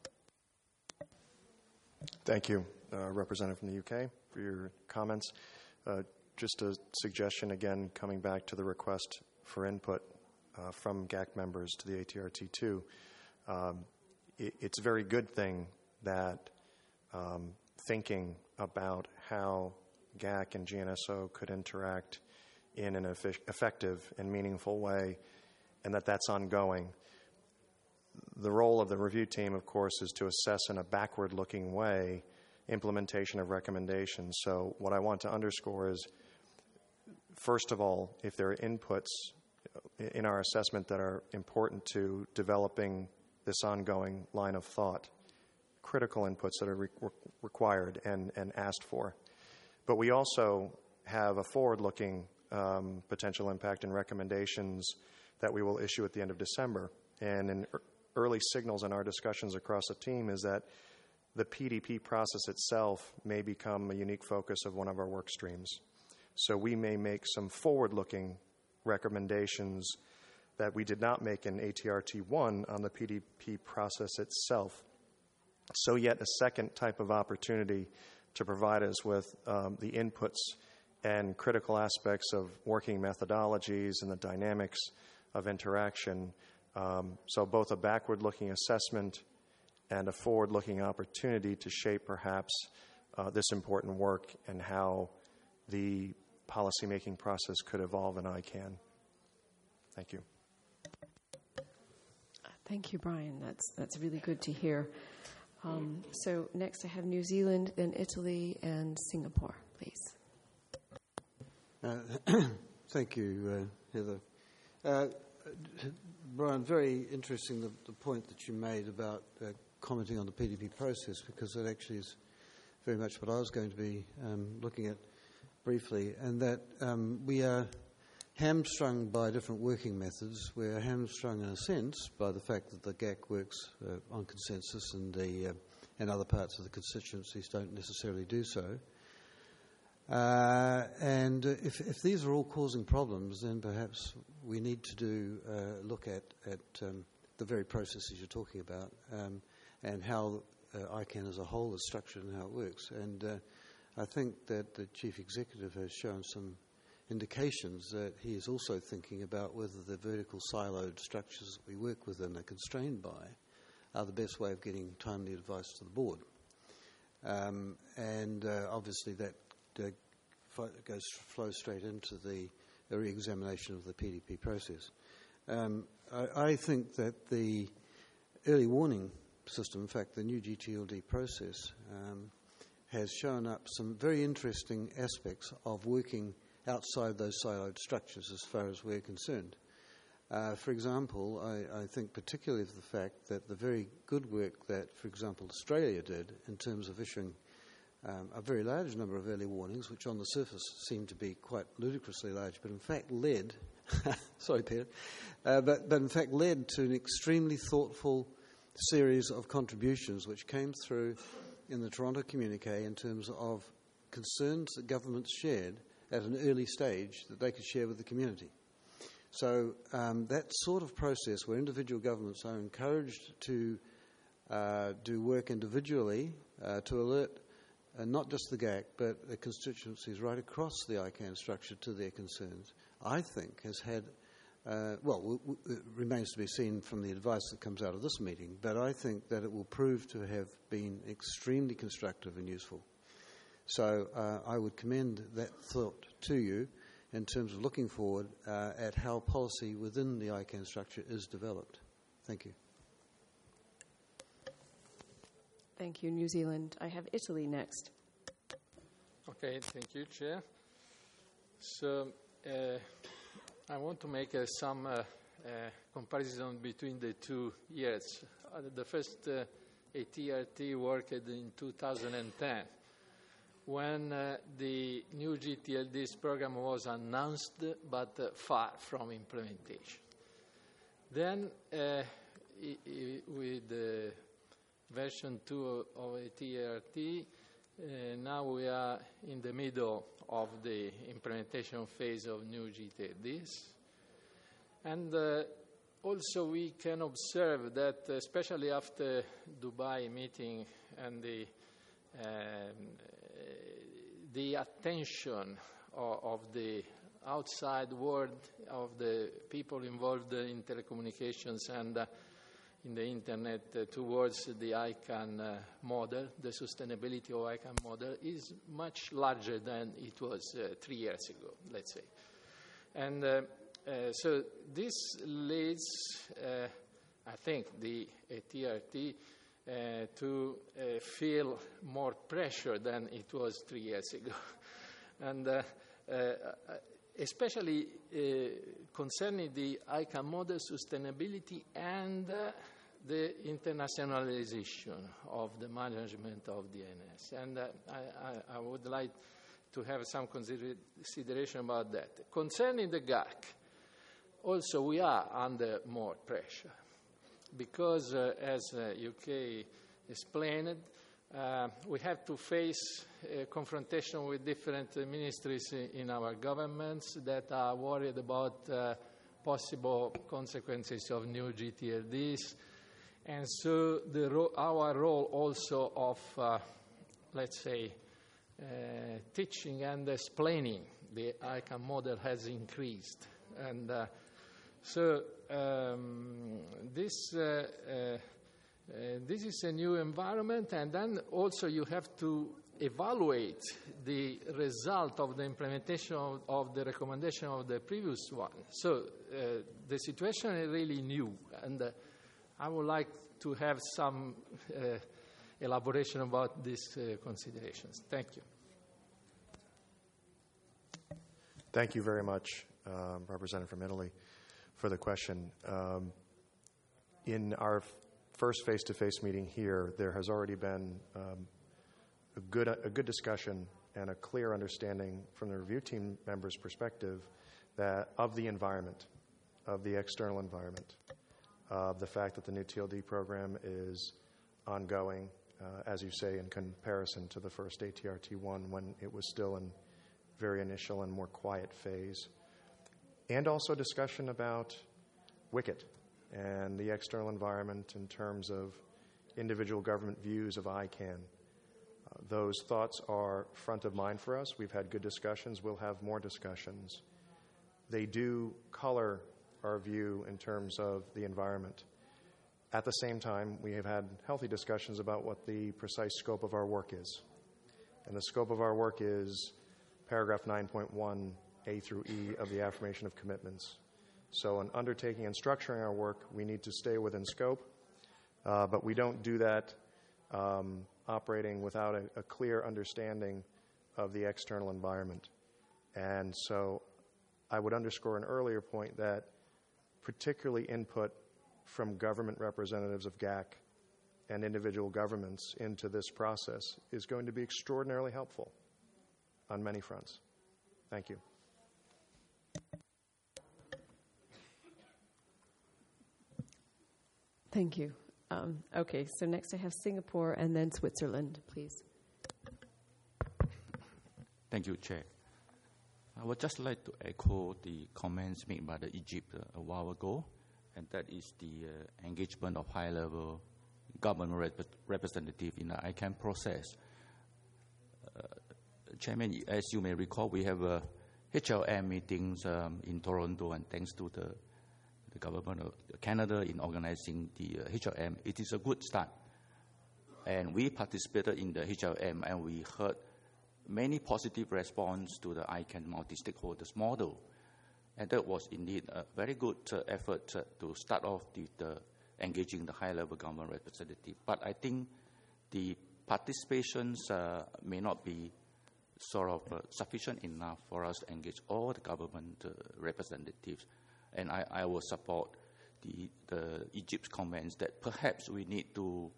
Thank you, Representative from the UK, for your comments. Just a suggestion, again, coming back to the request for input from GAC members to the ATRT2. It's a very good thing that thinking about how GAC and GNSO could interact in an effective and meaningful way, and that's ongoing. The role of the review team, of course, is to assess in a backward-looking way implementation of recommendations. So what I want to underscore is, first of all, if there are inputs in our assessment that are important to developing this ongoing line of thought, critical inputs that are required and asked for. But we also have a forward-looking potential impact and recommendations that we will issue at the end of December. And in early signals in our discussions across the team is that the PDP process itself may become a unique focus of one of our work streams. So we may make some forward-looking recommendations that we did not make in ATRT1 on the PDP process itself. So yet a second type of opportunity to provide us with the inputs and critical aspects of working methodologies and the dynamics of interaction. So both a backward-looking assessment and a forward-looking opportunity to shape perhaps this important work and how the policymaking process could evolve in ICANN. Thank you. Thank you, Brian. That's really good to hear. So next I have New Zealand, then Italy, and Singapore, please. Thank you, Heather. Brian, very interesting the point that you made about commenting on the PDP process, because that actually is very much what I was going to be looking at briefly, and that we are hamstrung by different working methods. We're hamstrung in a sense by the fact that the GAC works on consensus and other parts of the constituencies don't necessarily do so. And if these are all causing problems, then perhaps we need to look at the very processes you're talking about and how ICANN as a whole is structured and how it works. And I think that the Chief Executive has shown some indications that he is also thinking about whether the vertical siloed structures that we work within are constrained by are the best way of getting timely advice to the board. And obviously that flows straight into the re-examination of the PDP process. I think that the early warning system, in fact the new GTLD process, has shown up some very interesting aspects of working outside those siloed structures as far as we're concerned. For example, I think particularly of the fact that the very good work that, for example, Australia did in terms of issuing a very large number of early warnings, which on the surface seemed to be quite ludicrously large, but in fact led, sorry Peter, but in fact led to an extremely thoughtful series of contributions which came through in the Toronto communique in terms of concerns that governments shared at an early stage that they could share with the community. So that sort of process where individual governments are encouraged to do work individually to alert not just the GAC but the constituencies right across the ICANN structure to their concerns, I think has had, it remains to be seen from the advice that comes out of this meeting, but I think that it will prove to have been extremely constructive and useful. So I would commend that thought to you in terms of looking forward at how policy within the ICANN structure is developed. Thank you. Thank you, New Zealand. I have Italy next. Okay, thank you, Chair. So I want to make some comparison between the 2 years. The first ATRT worked in 2010 when the new GTLD's program was announced but far from implementation. Then with the version 2 of ATRT, now we are in the middle of the implementation phase of new GTLDs. And also we can observe that, especially after Dubai meeting and the attention of the outside world, of the people involved in telecommunications and in the Internet towards the ICANN model, the sustainability of ICANN model, is much larger than it was 3 years ago, let's say. And so this leads, I think, the TRT to feel more pressure than it was 3 years ago. And especially concerning the ICANN model sustainability and the internationalization of the management of DNS. And I would like to have some consideration about that. Concerning the GAC, also we are under more pressure because, as UK explained, we have to face a confrontation with different ministries in our governments that are worried about possible consequences of new GTLDs. And so our role also of, let's say, teaching and explaining the ICANN model has increased. And so this is a new environment, and then also you have to evaluate the result of the implementation of the recommendation of the previous one. So the situation is really new, and I would like to have some elaboration about these considerations. Thank you. Thank you very much, Representative from Italy, for the question. In our first face-to-face meeting here, there has already been a good discussion and a clear understanding from the review team members' perspective that of the environment, of the external environment, of the fact that the new TLD program is ongoing, as you say, in comparison to the first ATRT1 when it was still in very initial and more quiet phase, and also discussion about WCIT and the external environment in terms of individual government views of ICANN. Those thoughts are front of mind for us. We've had good discussions. We'll have more discussions. They do color our view in terms of the environment. At the same time, we have had healthy discussions about what the precise scope of our work is. And the scope of our work is paragraph 9.1, A through E of the Affirmation of Commitments. So in undertaking and structuring our work, we need to stay within scope, but we don't do that operating without a clear understanding of the external environment. And so I would underscore an earlier point that particularly input from government representatives of GAC and individual governments into this process is going to be extraordinarily helpful on many fronts. Thank you. Thank you. Okay, so next I have Singapore and then Switzerland, please. Thank you, Chair. I would just like to echo the comments made by the Egypt a while ago, and that is the engagement of high-level government representative in the ICANN process. Chairman, as you may recall, we have HLM meetings in Toronto, and thanks to the government of Canada in organizing the HLM, it is a good start. And we participated in the HLM, and we heard many positive response to the ICANN multi-stakeholders model. And that was indeed a very good effort to start off with engaging the high-level government representative. But I think the participations may not be sort of sufficient enough for us to engage all the government representatives. And I will support the Egypt's comments that perhaps we need to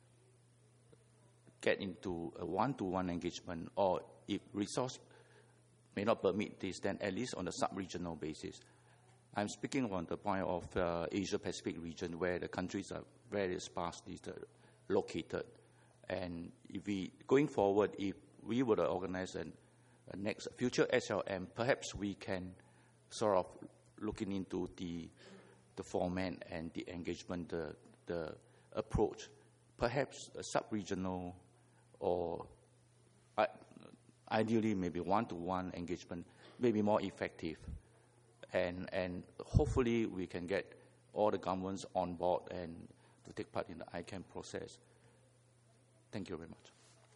get into a one-to-one engagement, or if resource may not permit this, then at least on a sub-regional basis. I'm speaking on the point of Asia-Pacific region where the countries are very sparsely located. And if we, going forward, if we were to organize a next future SLM, perhaps we can sort of looking into the format and the engagement, the approach, perhaps a sub-regional or ideally maybe one-to-one engagement may be more effective. And hopefully we can get all the governments on board and to take part in the ICANN process. Thank you very much.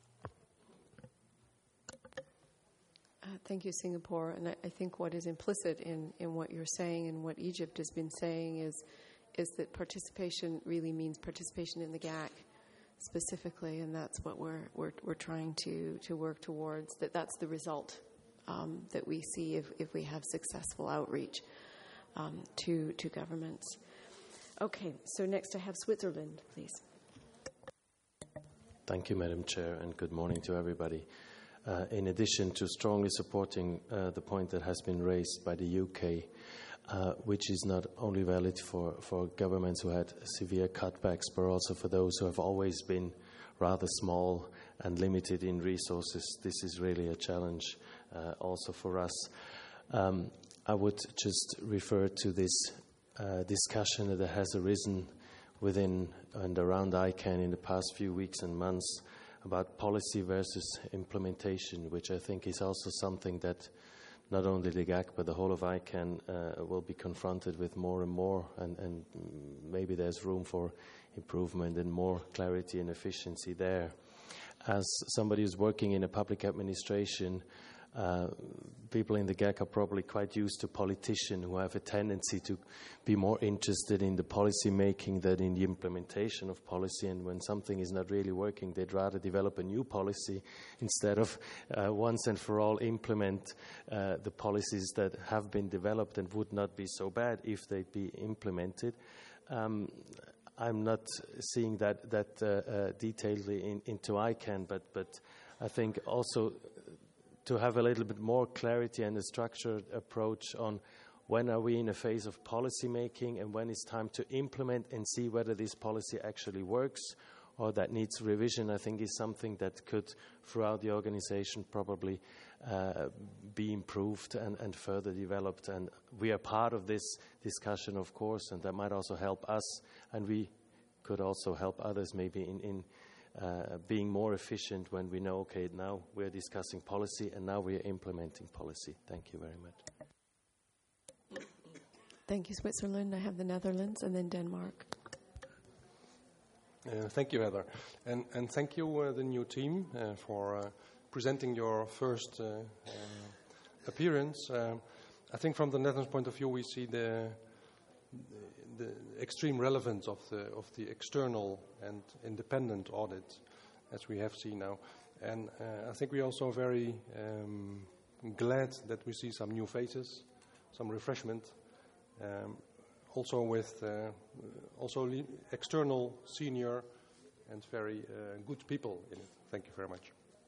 Thank you, Singapore. And I think what is implicit in what you're saying and what Egypt has been saying is that participation really means participation in the GAC specifically, and that's what we're trying to work towards. That's the result that we see if we have successful outreach to governments. Okay, so next I have Switzerland, please. Thank you, Madam Chair, and good morning to everybody. In addition to strongly supporting the point that has been raised by the UK, which is not only valid for governments who had severe cutbacks, but also for those who have always been rather small and limited in resources, this is really a challenge also for us. I would just refer to this discussion that has arisen within and around ICANN in the past few weeks and months about policy versus implementation, which I think is also something that not only the GAC but the whole of ICANN will be confronted with more and more, and maybe there's room for improvement and more clarity and efficiency there. As somebody who's working in a public administration, people in the GAC are probably quite used to politicians who have a tendency to be more interested in the policy making than in the implementation of policy. And when something is not really working, they'd rather develop a new policy instead of once and for all implement the policies that have been developed and would not be so bad if they'd be implemented. I'm not seeing that detailedly into ICANN, but I think also to have a little bit more clarity and a structured approach on when are we in a phase of policy making and when it's time to implement and see whether this policy actually works or that needs revision, I think is something that could, throughout the organization, probably be improved and further developed. And we are part of this discussion, of course, and that might also help us, and we could also help others maybe in being more efficient when we know, okay, now we're discussing policy and now we're implementing policy. Thank you very much. Thank you, Switzerland. I have the Netherlands and then Denmark. Thank you, Heather. And thank you, the new team, for presenting your first appearance. I think from the Netherlands point of view, we see the extreme relevance of the external and independent audit, as we have seen now. And I think we're also very glad that we see some new faces, some refreshment, also with external, senior, and very good people in it. Thank you very much.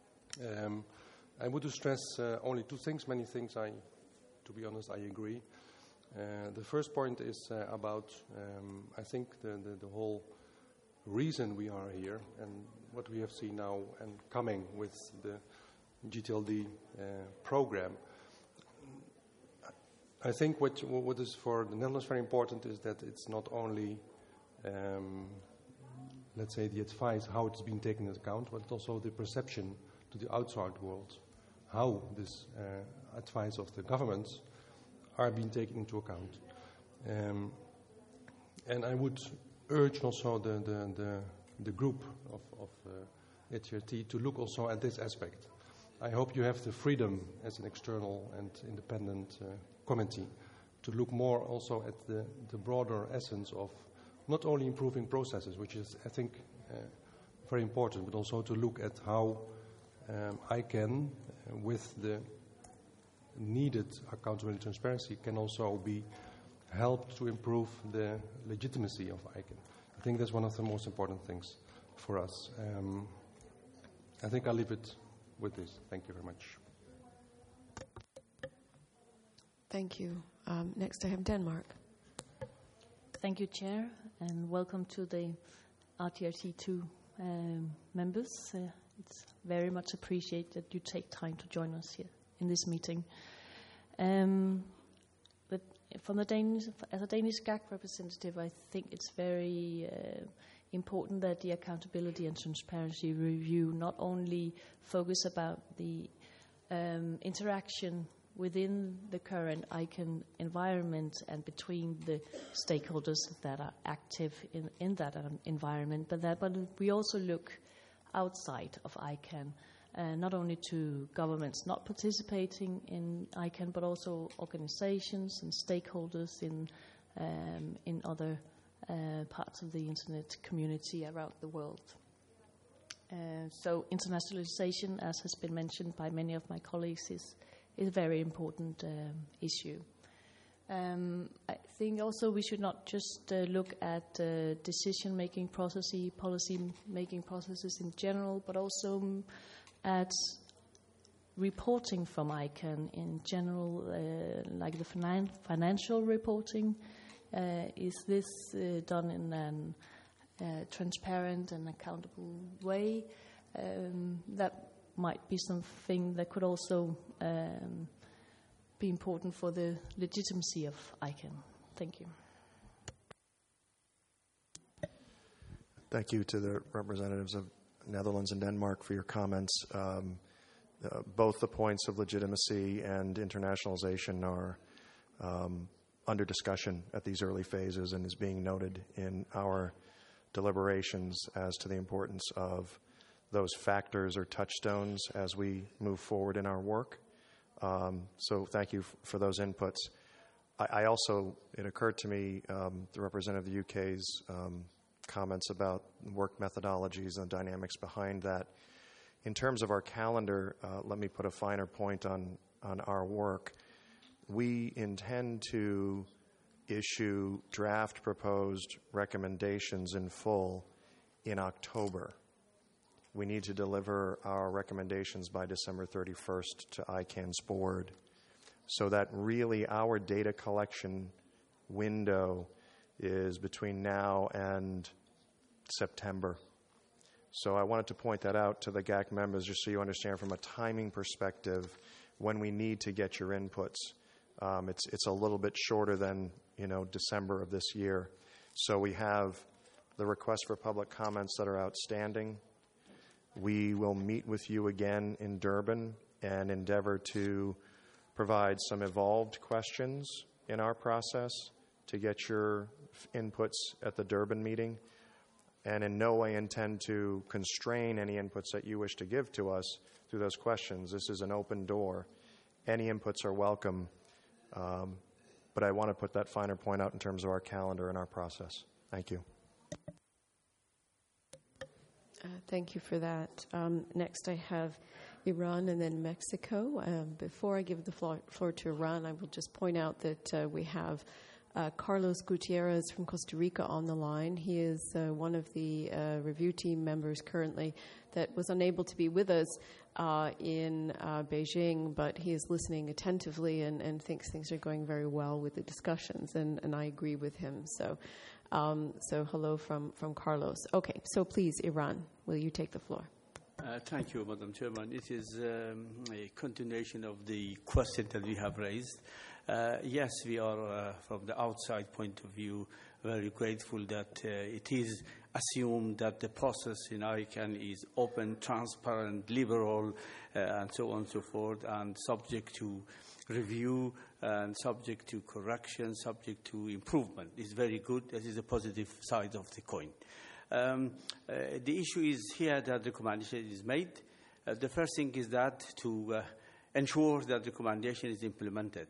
I want to stress only two things. Many things, to be honest, I agree. The first point is about, I think, the whole reason we are here and what we have seen now and coming with the GTLD program. I think what is for the Netherlands very important is that it's not only, let's say, the advice, how it's been taken into account, but also the perception to the outside world, how this advice of the governments are being taken into account. And I would urge also the group of HRT to look also at this aspect. I hope you have the freedom as an external and independent committee to look more also at the broader essence of not only improving processes, which is, I think, very important, but also to look at how ICANN, with the needed accountability and transparency, can also be helped to improve the legitimacy of ICANN. I think that's one of the most important things for us. I think I'll leave it with this. Thank you very much. Thank you. Next I have Denmark. Thank you, Chair, and welcome to the RTRT2 members. It's very much appreciated that you take time to join us here in this meeting. But from as a Danish GAC representative, I think it's very important that the accountability and transparency review not only focus about the interaction within the current ICANN environment and between the stakeholders that are active in that environment, but we also look outside of ICANN, not only to governments not participating in ICANN, but also organizations and stakeholders in other parts of the internet community around the world. So internationalization, as has been mentioned by many of my colleagues, is a very important issue. I think also we should not just look at decision-making processes, policy-making processes in general, but also at reporting from ICANN in general, like the financial reporting. Is this done in a transparent and accountable way? That might be something that could also be important for the legitimacy of ICANN. Thank you. Thank you to the representatives of Netherlands and Denmark, for your comments. Both the points of legitimacy and internationalization are under discussion at these early phases and is being noted in our deliberations as to the importance of those factors or touchstones as we move forward in our work. So thank you for those inputs. I also, it occurred to me, the representative of the UK's comments about work methodologies and the dynamics behind that. In terms of our calendar, let me put a finer point on our work. We intend to issue draft proposed recommendations in full in October. We need to deliver our recommendations by December 31st to ICANN's board, so that really our data collection window is between now and September. So I wanted to point that out to the GAC members just so you understand from a timing perspective when we need to get your inputs. It's a little bit shorter than, December of this year. So we have the request for public comments that are outstanding. We will meet with you again in Durban and endeavor to provide some evolved questions in our process to get your inputs at the Durban meeting, and in no way intend to constrain any inputs that you wish to give to us through those questions. This is an open door. Any inputs are welcome, but I want to put that finer point out in terms of our calendar and our process. Thank you. Thank you for that. Next I have Iran and then Mexico. Before I give the floor to Iran, I will just point out that we have Carlos Gutierrez from Costa Rica on the line. He is one of the review team members currently that was unable to be with us in Beijing, but he is listening attentively and thinks things are going very well with the discussions, and I agree with him. So hello from Carlos. Okay, so please, Iran, will you take the floor? Thank you, Madam Chairman. It is a continuation of the question that we have raised. Yes, we are, from the outside point of view, very grateful that it is assumed that the process in ICANN is open, transparent, liberal, and so on and so forth, and subject to review and subject to correction, subject to improvement. It's very good. That is a positive side of the coin. The issue is here that the recommendation is made. The first thing is that to ensure that the recommendation is implemented.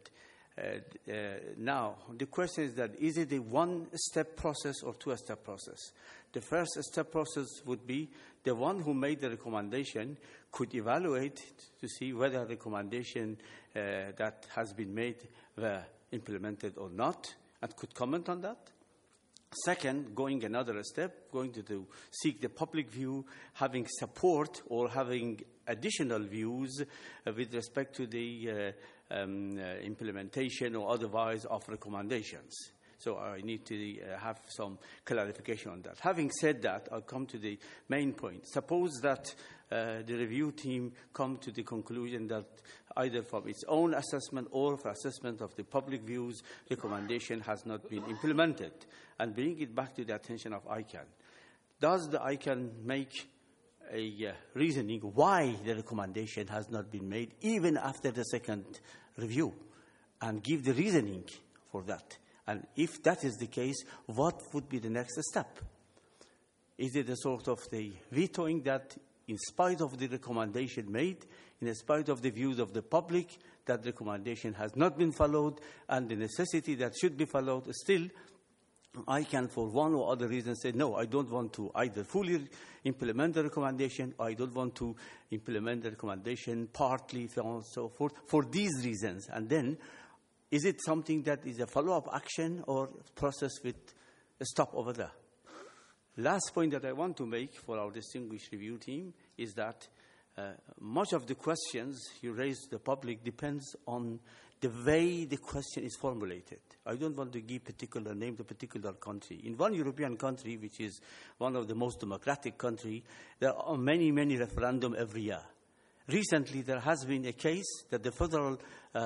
Now, the question is that is it a one-step process or two-step process? The first step process would be the one who made the recommendation could evaluate to see whether the recommendation that has been made were implemented or not, and could comment on that. Second, going another step, going to seek the public view, having support or having additional views with respect to the implementation or otherwise of recommendations. So I need to have some clarification on that. Having said that, I'll come to the main point. Suppose that the review team come to the conclusion that either from its own assessment or for assessment of the public views, recommendation has not been implemented, and bring it back to the attention of ICANN. Does the ICANN make a reasoning why the recommendation has not been made even after the second review, and give the reasoning for that? And if that is the case, what would be the next step? Is it a sort of the vetoing that in spite of the recommendation made, in spite of the views of the public, that recommendation has not been followed, and the necessity that should be followed, still I can, for one or other reason, say, no, I don't want to either fully implement the recommendation, or I don't want to implement the recommendation partly, so on and so forth, for these reasons. And then, is it something that is a follow-up action or process with a stop over there? Last point that I want to make for our distinguished review team is that much of the questions you raise to the public depends on the way the question is formulated. I don't want to give particular name to particular country. In one European country, which is one of the most democratic countries, there are many, many referendums every year. Recently, there has been a case that the federal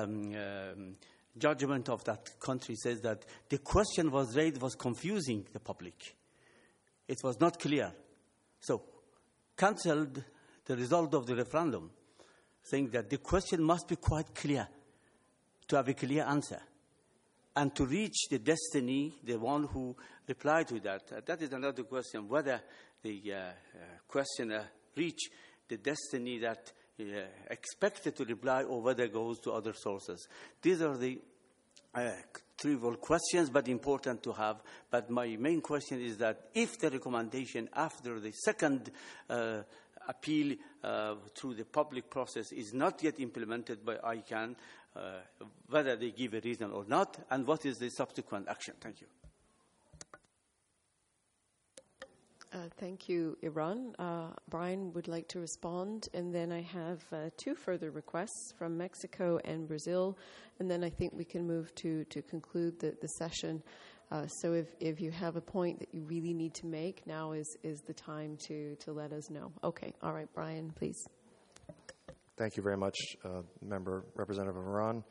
judgment of that country says that the question was confusing the public. It was not clear. So canceled the result of the referendum, saying that the question must be quite clear to have a clear answer. And to reach the destiny, the one who replied to that, that is another question, whether the questioner reached the destiny that expected to reply or whether it goes to other sources. These are the trivial questions, but important to have. But my main question is that if the recommendation after the second appeal through the public process is not yet implemented by ICANN, whether they give a reason or not, and what is the subsequent action? Thank you. Thank you, Iran. Brian would like to respond, and then I have two further requests from Mexico and Brazil, and then I think we can move to conclude the session. So if you have a point that you really need to make, now is the time to let us know. Okay, all right, Brian, please. Thank you very much, Member Representative of Iran.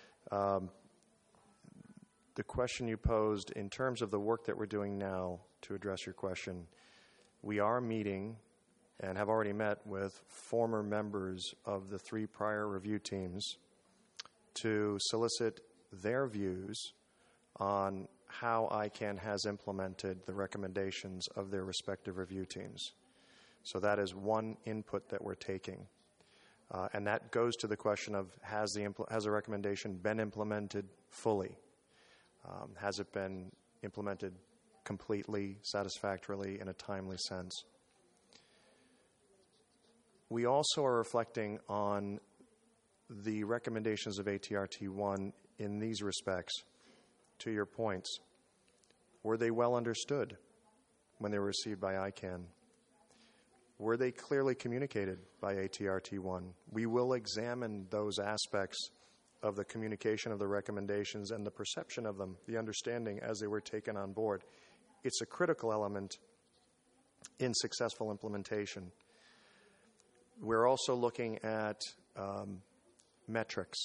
The question you posed, in terms of the work that we're doing now to address your question, we are meeting and have already met with former members of the 3 prior review teams to solicit their views on how ICANN has implemented the recommendations of their respective review teams. So that is one input that we're taking. And that goes to the question of, has the recommendation been implemented fully? Has it been implemented completely, satisfactorily, in a timely sense? We also are reflecting on the recommendations of ATRT1 in these respects. To your points, were they well understood when they were received by ICANN? Were they clearly communicated by ATRT1? We will examine those aspects of the communication of the recommendations and the perception of them, the understanding as they were taken on board. It's a critical element in successful implementation. We're also looking at metrics.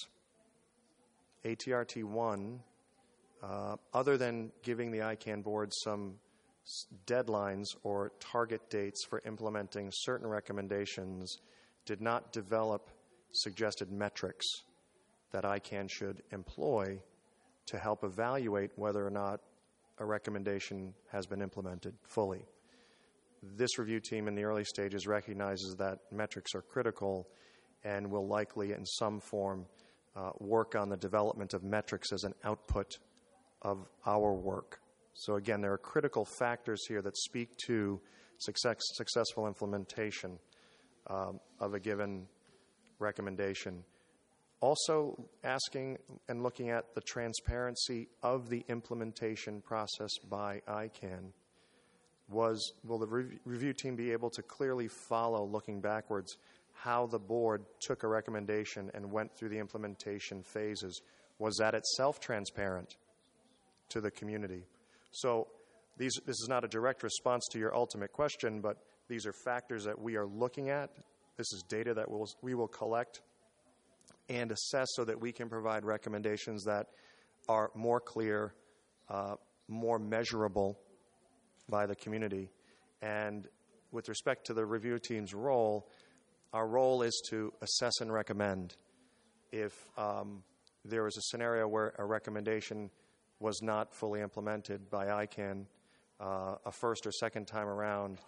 ATRT1, other than giving the ICANN board some deadlines or target dates for implementing certain recommendations, did not develop suggested metrics that ICANN should employ to help evaluate whether or not a recommendation has been implemented fully. This review team in the early stages recognizes that metrics are critical and will likely in some form work on the development of metrics as an output of our work. So again, there are critical factors here that speak to successful implementation of a given recommendation. Also asking and looking at the transparency of the implementation process by ICANN. Will the review team be able to clearly follow, looking backwards, how the board took a recommendation and went through the implementation phases? Was that itself transparent to the community? So this is not a direct response to your ultimate question, but these are factors that we are looking at. This is data that we will collect and assess so that we can provide recommendations that are more clear, more measurable by the community. And with respect to the review team's role, our role is to assess and recommend. If there is a scenario where a recommendation was not fully implemented by ICANN a first or second time around,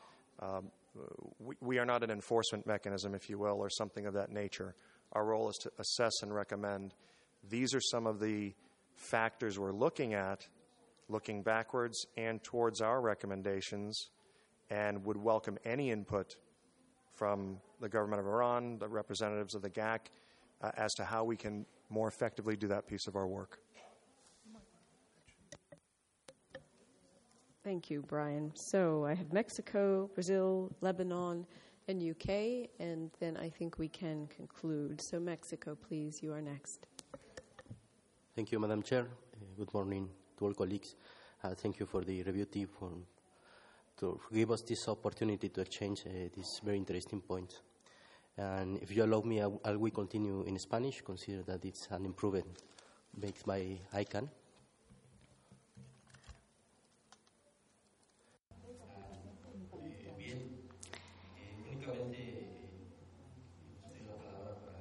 we are not an enforcement mechanism, if you will, or something of that nature. Our role is to assess and recommend. These are some of the factors we're looking at, looking backwards and towards our recommendations, and would welcome any input from the government of Iran, the representatives of the GAC, as to how we can more effectively do that piece of our work. Thank you, Brian. So I have Mexico, Brazil, Lebanon, and UK, and then I think we can conclude. So Mexico, please, you are next. Thank you, Madam Chair. Good morning to all colleagues. Thank you for the review team to give us this opportunity to exchange these very interesting points. And if you allow me, I will continue in Spanish, consider that it's an improvement made by ICANN.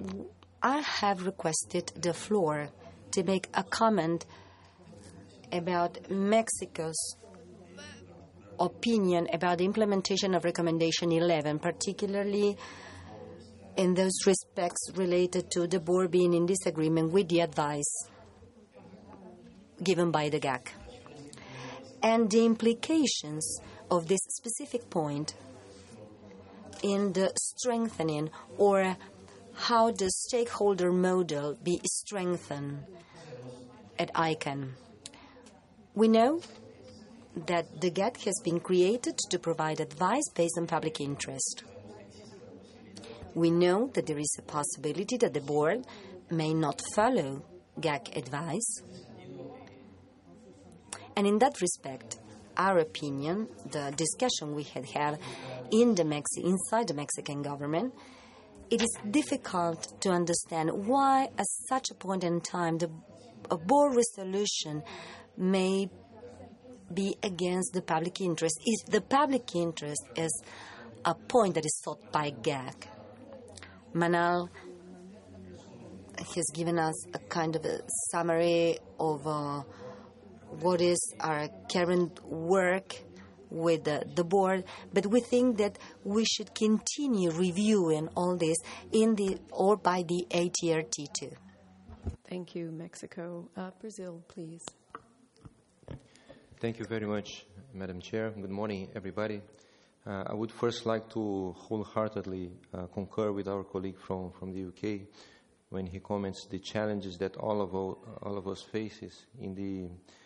I have requested the floor to make a comment about Mexico's opinion about the implementation of Recommendation 11, particularly in those respects related to the board being in disagreement with the advice given by the GAC, and the implications of this specific point in the strengthening or how the stakeholder model be strengthened at ICANN. We know that the GAC has been created to provide advice based on public interest. We know that there is a possibility that the board may not follow GAC advice. And in that respect, our opinion, the discussion we had inside the Mexican government, it is difficult to understand why at such a point in time a board resolution may be against the public interest if the public interest is a point that is sought by GAC. Manal has given us a kind of a summary of what is our current work with the board, but we think that we should continue reviewing all this by the ATRT too. Thank you, Mexico. Brazil, please. Thank you very much, Madam Chair. Good morning, everybody. I would first like to wholeheartedly concur with our colleague from the UK when he comments the challenges that all of us faces in the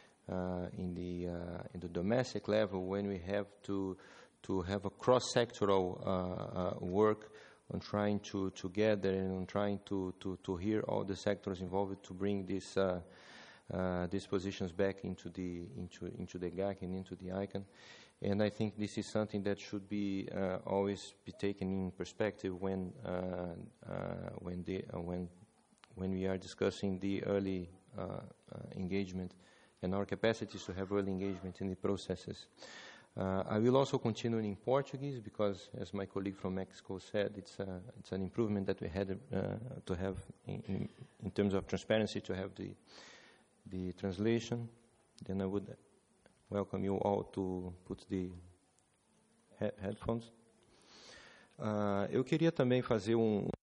domestic level when we have to have a cross-sectoral work on trying to gather and on trying to hear all the sectors involved to bring these positions back into the GAC and into the ICANN. And I think this is something that should be always be taken in perspective when we are discussing the early engagement and our capacities to have early engagement in the processes. I will also continue in Portuguese because, as my colleague from Mexico said, it's an improvement that we had to have in terms of transparency to have the translation. Then I would welcome you all to put the headphones. Eu queria também fazer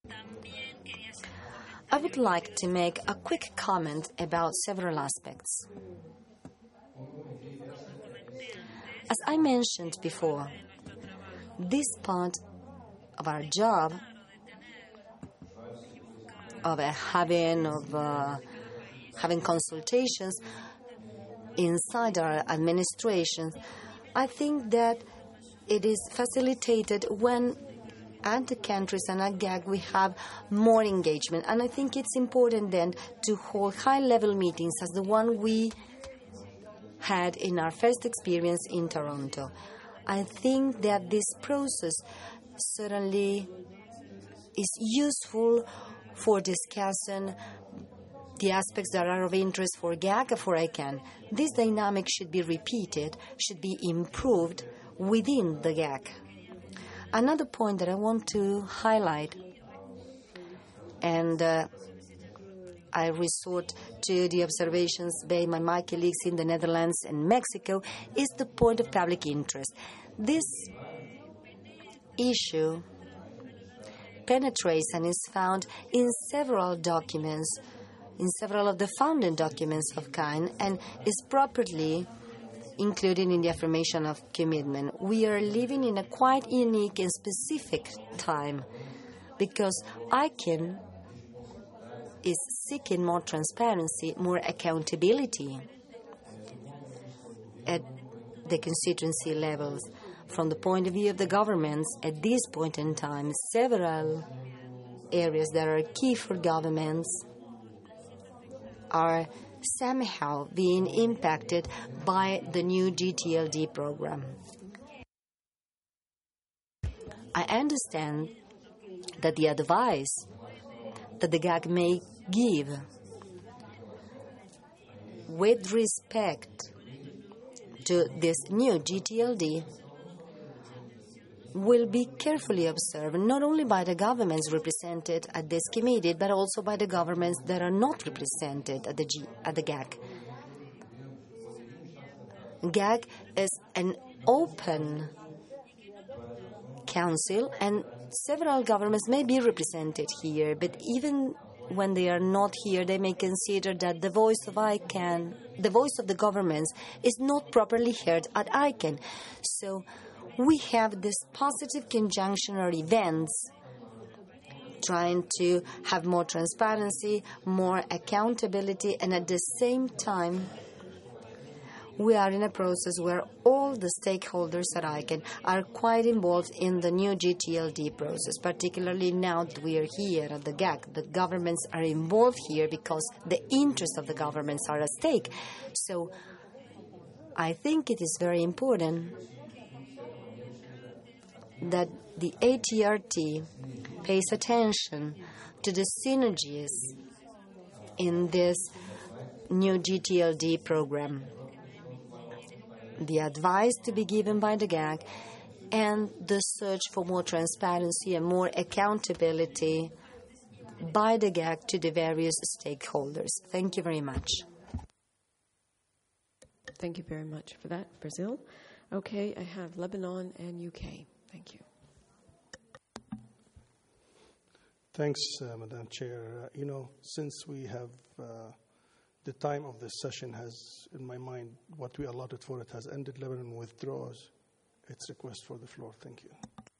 I would like to make a quick comment about several aspects. As I mentioned before, this part of our job of having consultations inside our administration, I think that it is facilitated when at the countries and at GAC we have more engagement. And I think it's important then to hold high-level meetings as the one we had in our first experience in Toronto. I think that this process certainly is useful for discussing the aspects that are of interest for GAC and for ICANN. This dynamic should be repeated, should be improved within the GAC. Another point that I want to highlight, and I resort to the observations made by my colleagues in the Netherlands and Mexico, is the point of public interest. This issue penetrates and is found in several documents, in several of the founding documents of KIND, and is properly included in the affirmation of commitment. We are living in a quite unique and specific time because ICANN is seeking more transparency, more accountability at the constituency levels. From the point of view of the governments, at this point in time, several areas that are key for governments are somehow being impacted by the new GTLD program. I understand that the advice that the GAC may give with respect to this new GTLD will be carefully observed, not only by the governments represented at this committee, but also by the governments that are not represented at the GAC. GAC is an open council, and several governments may be represented here, but even when they are not here, they may consider that the voice of ICANN, the voice of the governments, is not properly heard at ICANN. So we have this positive conjunction of events trying to have more transparency, more accountability, and at the same time, we are in a process where all the stakeholders at ICANN are quite involved in the new GTLD process, particularly now that we are here at the GAC. The governments are involved here because the interests of the governments are at stake. So I think it is very important that the ATRT pays attention to the synergies in this new GTLD program, the advice to be given by the GAC, and the search for more transparency and more accountability by the GAC to the various stakeholders. Thank you very much. Thank you very much for that, Brazil. Okay, I have Lebanon and UK. Thank you. Thanks, Madam Chair. Since we have the time of this session has, in my mind, what we allotted for it has ended, Lebanon withdraws its request for the floor. Thank you.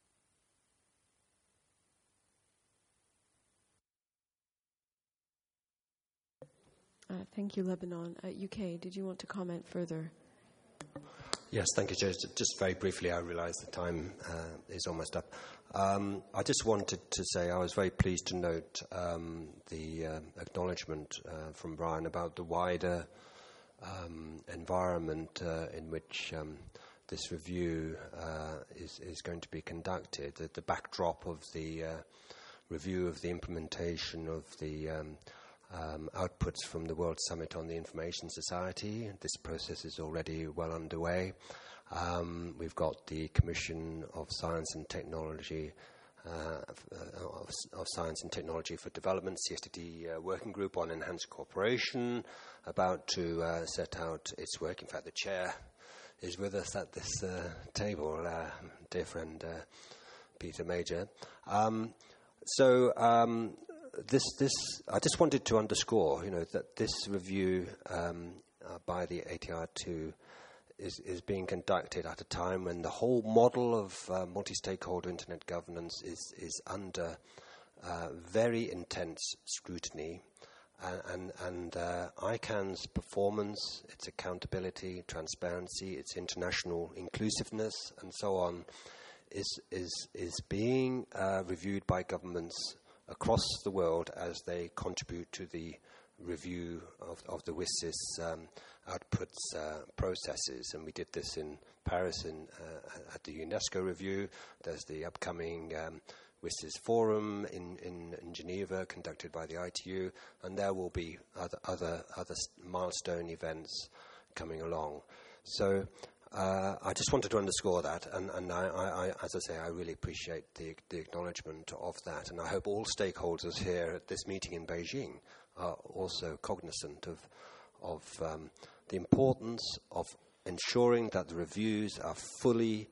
Thank you, Lebanon. UK, did you want to comment further? Yes, thank you, Chair. Just very briefly, I realise the time is almost up. I just wanted to say I was very pleased to note the acknowledgement from Brian about the wider environment in which this review is going to be conducted. The backdrop of the review of the implementation of the outputs from the World Summit on the Information Society. This process is already well underway. We've got the Commission of Science and Technology of Science and Technology for Development, CSTD working group on enhanced cooperation, about to set out its work. In fact, the chair is with us at this table, dear friend Peter Major. This I just wanted to underscore, that this review by the ATR2 is being conducted at a time when the whole model of multi-stakeholder internet governance is under very intense scrutiny, and ICANN's performance, its accountability, transparency, its international inclusiveness, and so on, is being reviewed by governments across the world as they contribute to the review of the WSIS outputs processes. And we did this in Paris at the UNESCO review. There's the upcoming WSIS forum in Geneva conducted by the ITU, and there will be other milestone events coming along. So I just wanted to underscore that, and I, as I say, I really appreciate the acknowledgement of that, and I hope all stakeholders here at this meeting in Beijing are also cognizant of the importance of ensuring that the reviews are fully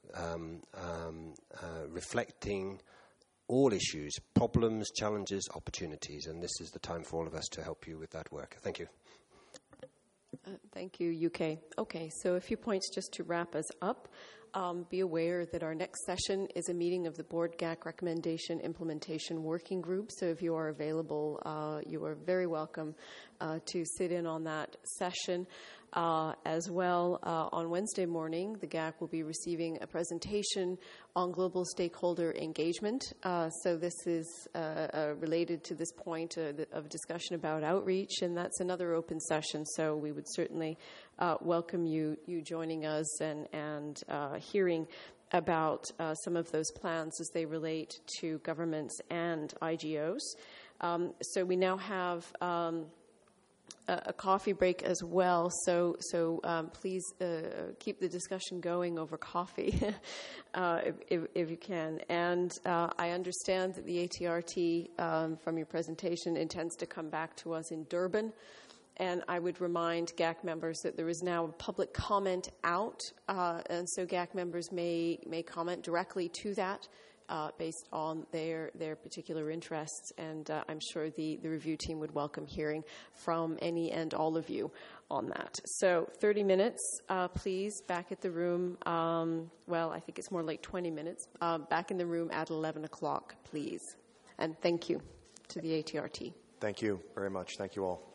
reflecting all issues, problems, challenges, opportunities, and this is the time for all of us to help you with that work. Thank you. Thank you, UK. Okay, so a few points just to wrap us up. Be aware that our next session is a meeting of the Board GAC Recommendation Implementation Working Group. So if you are available, you are very welcome to sit in on that session. As well, on Wednesday morning, the GAC will be receiving a presentation on global stakeholder engagement. So this is related to this point of discussion about outreach, and that's another open session. So we would certainly welcome you joining us and hearing about some of those plans as they relate to governments and IGOs. So we now have a coffee break as well. So please keep the discussion going over coffee if you can. And I understand that the ATRT, from your presentation, intends to come back to us in Durban. And I would remind GAC members that there is now a public comment out, and so GAC members may comment directly to that based on their particular interests. And I'm sure the review team would welcome hearing from any and all of you on that. So 30 minutes, please, back at the room. Well, I think it's more like 20 minutes. Back in the room at 11 o'clock, please. And thank you to the ATRT. Thank you very much. Thank you all.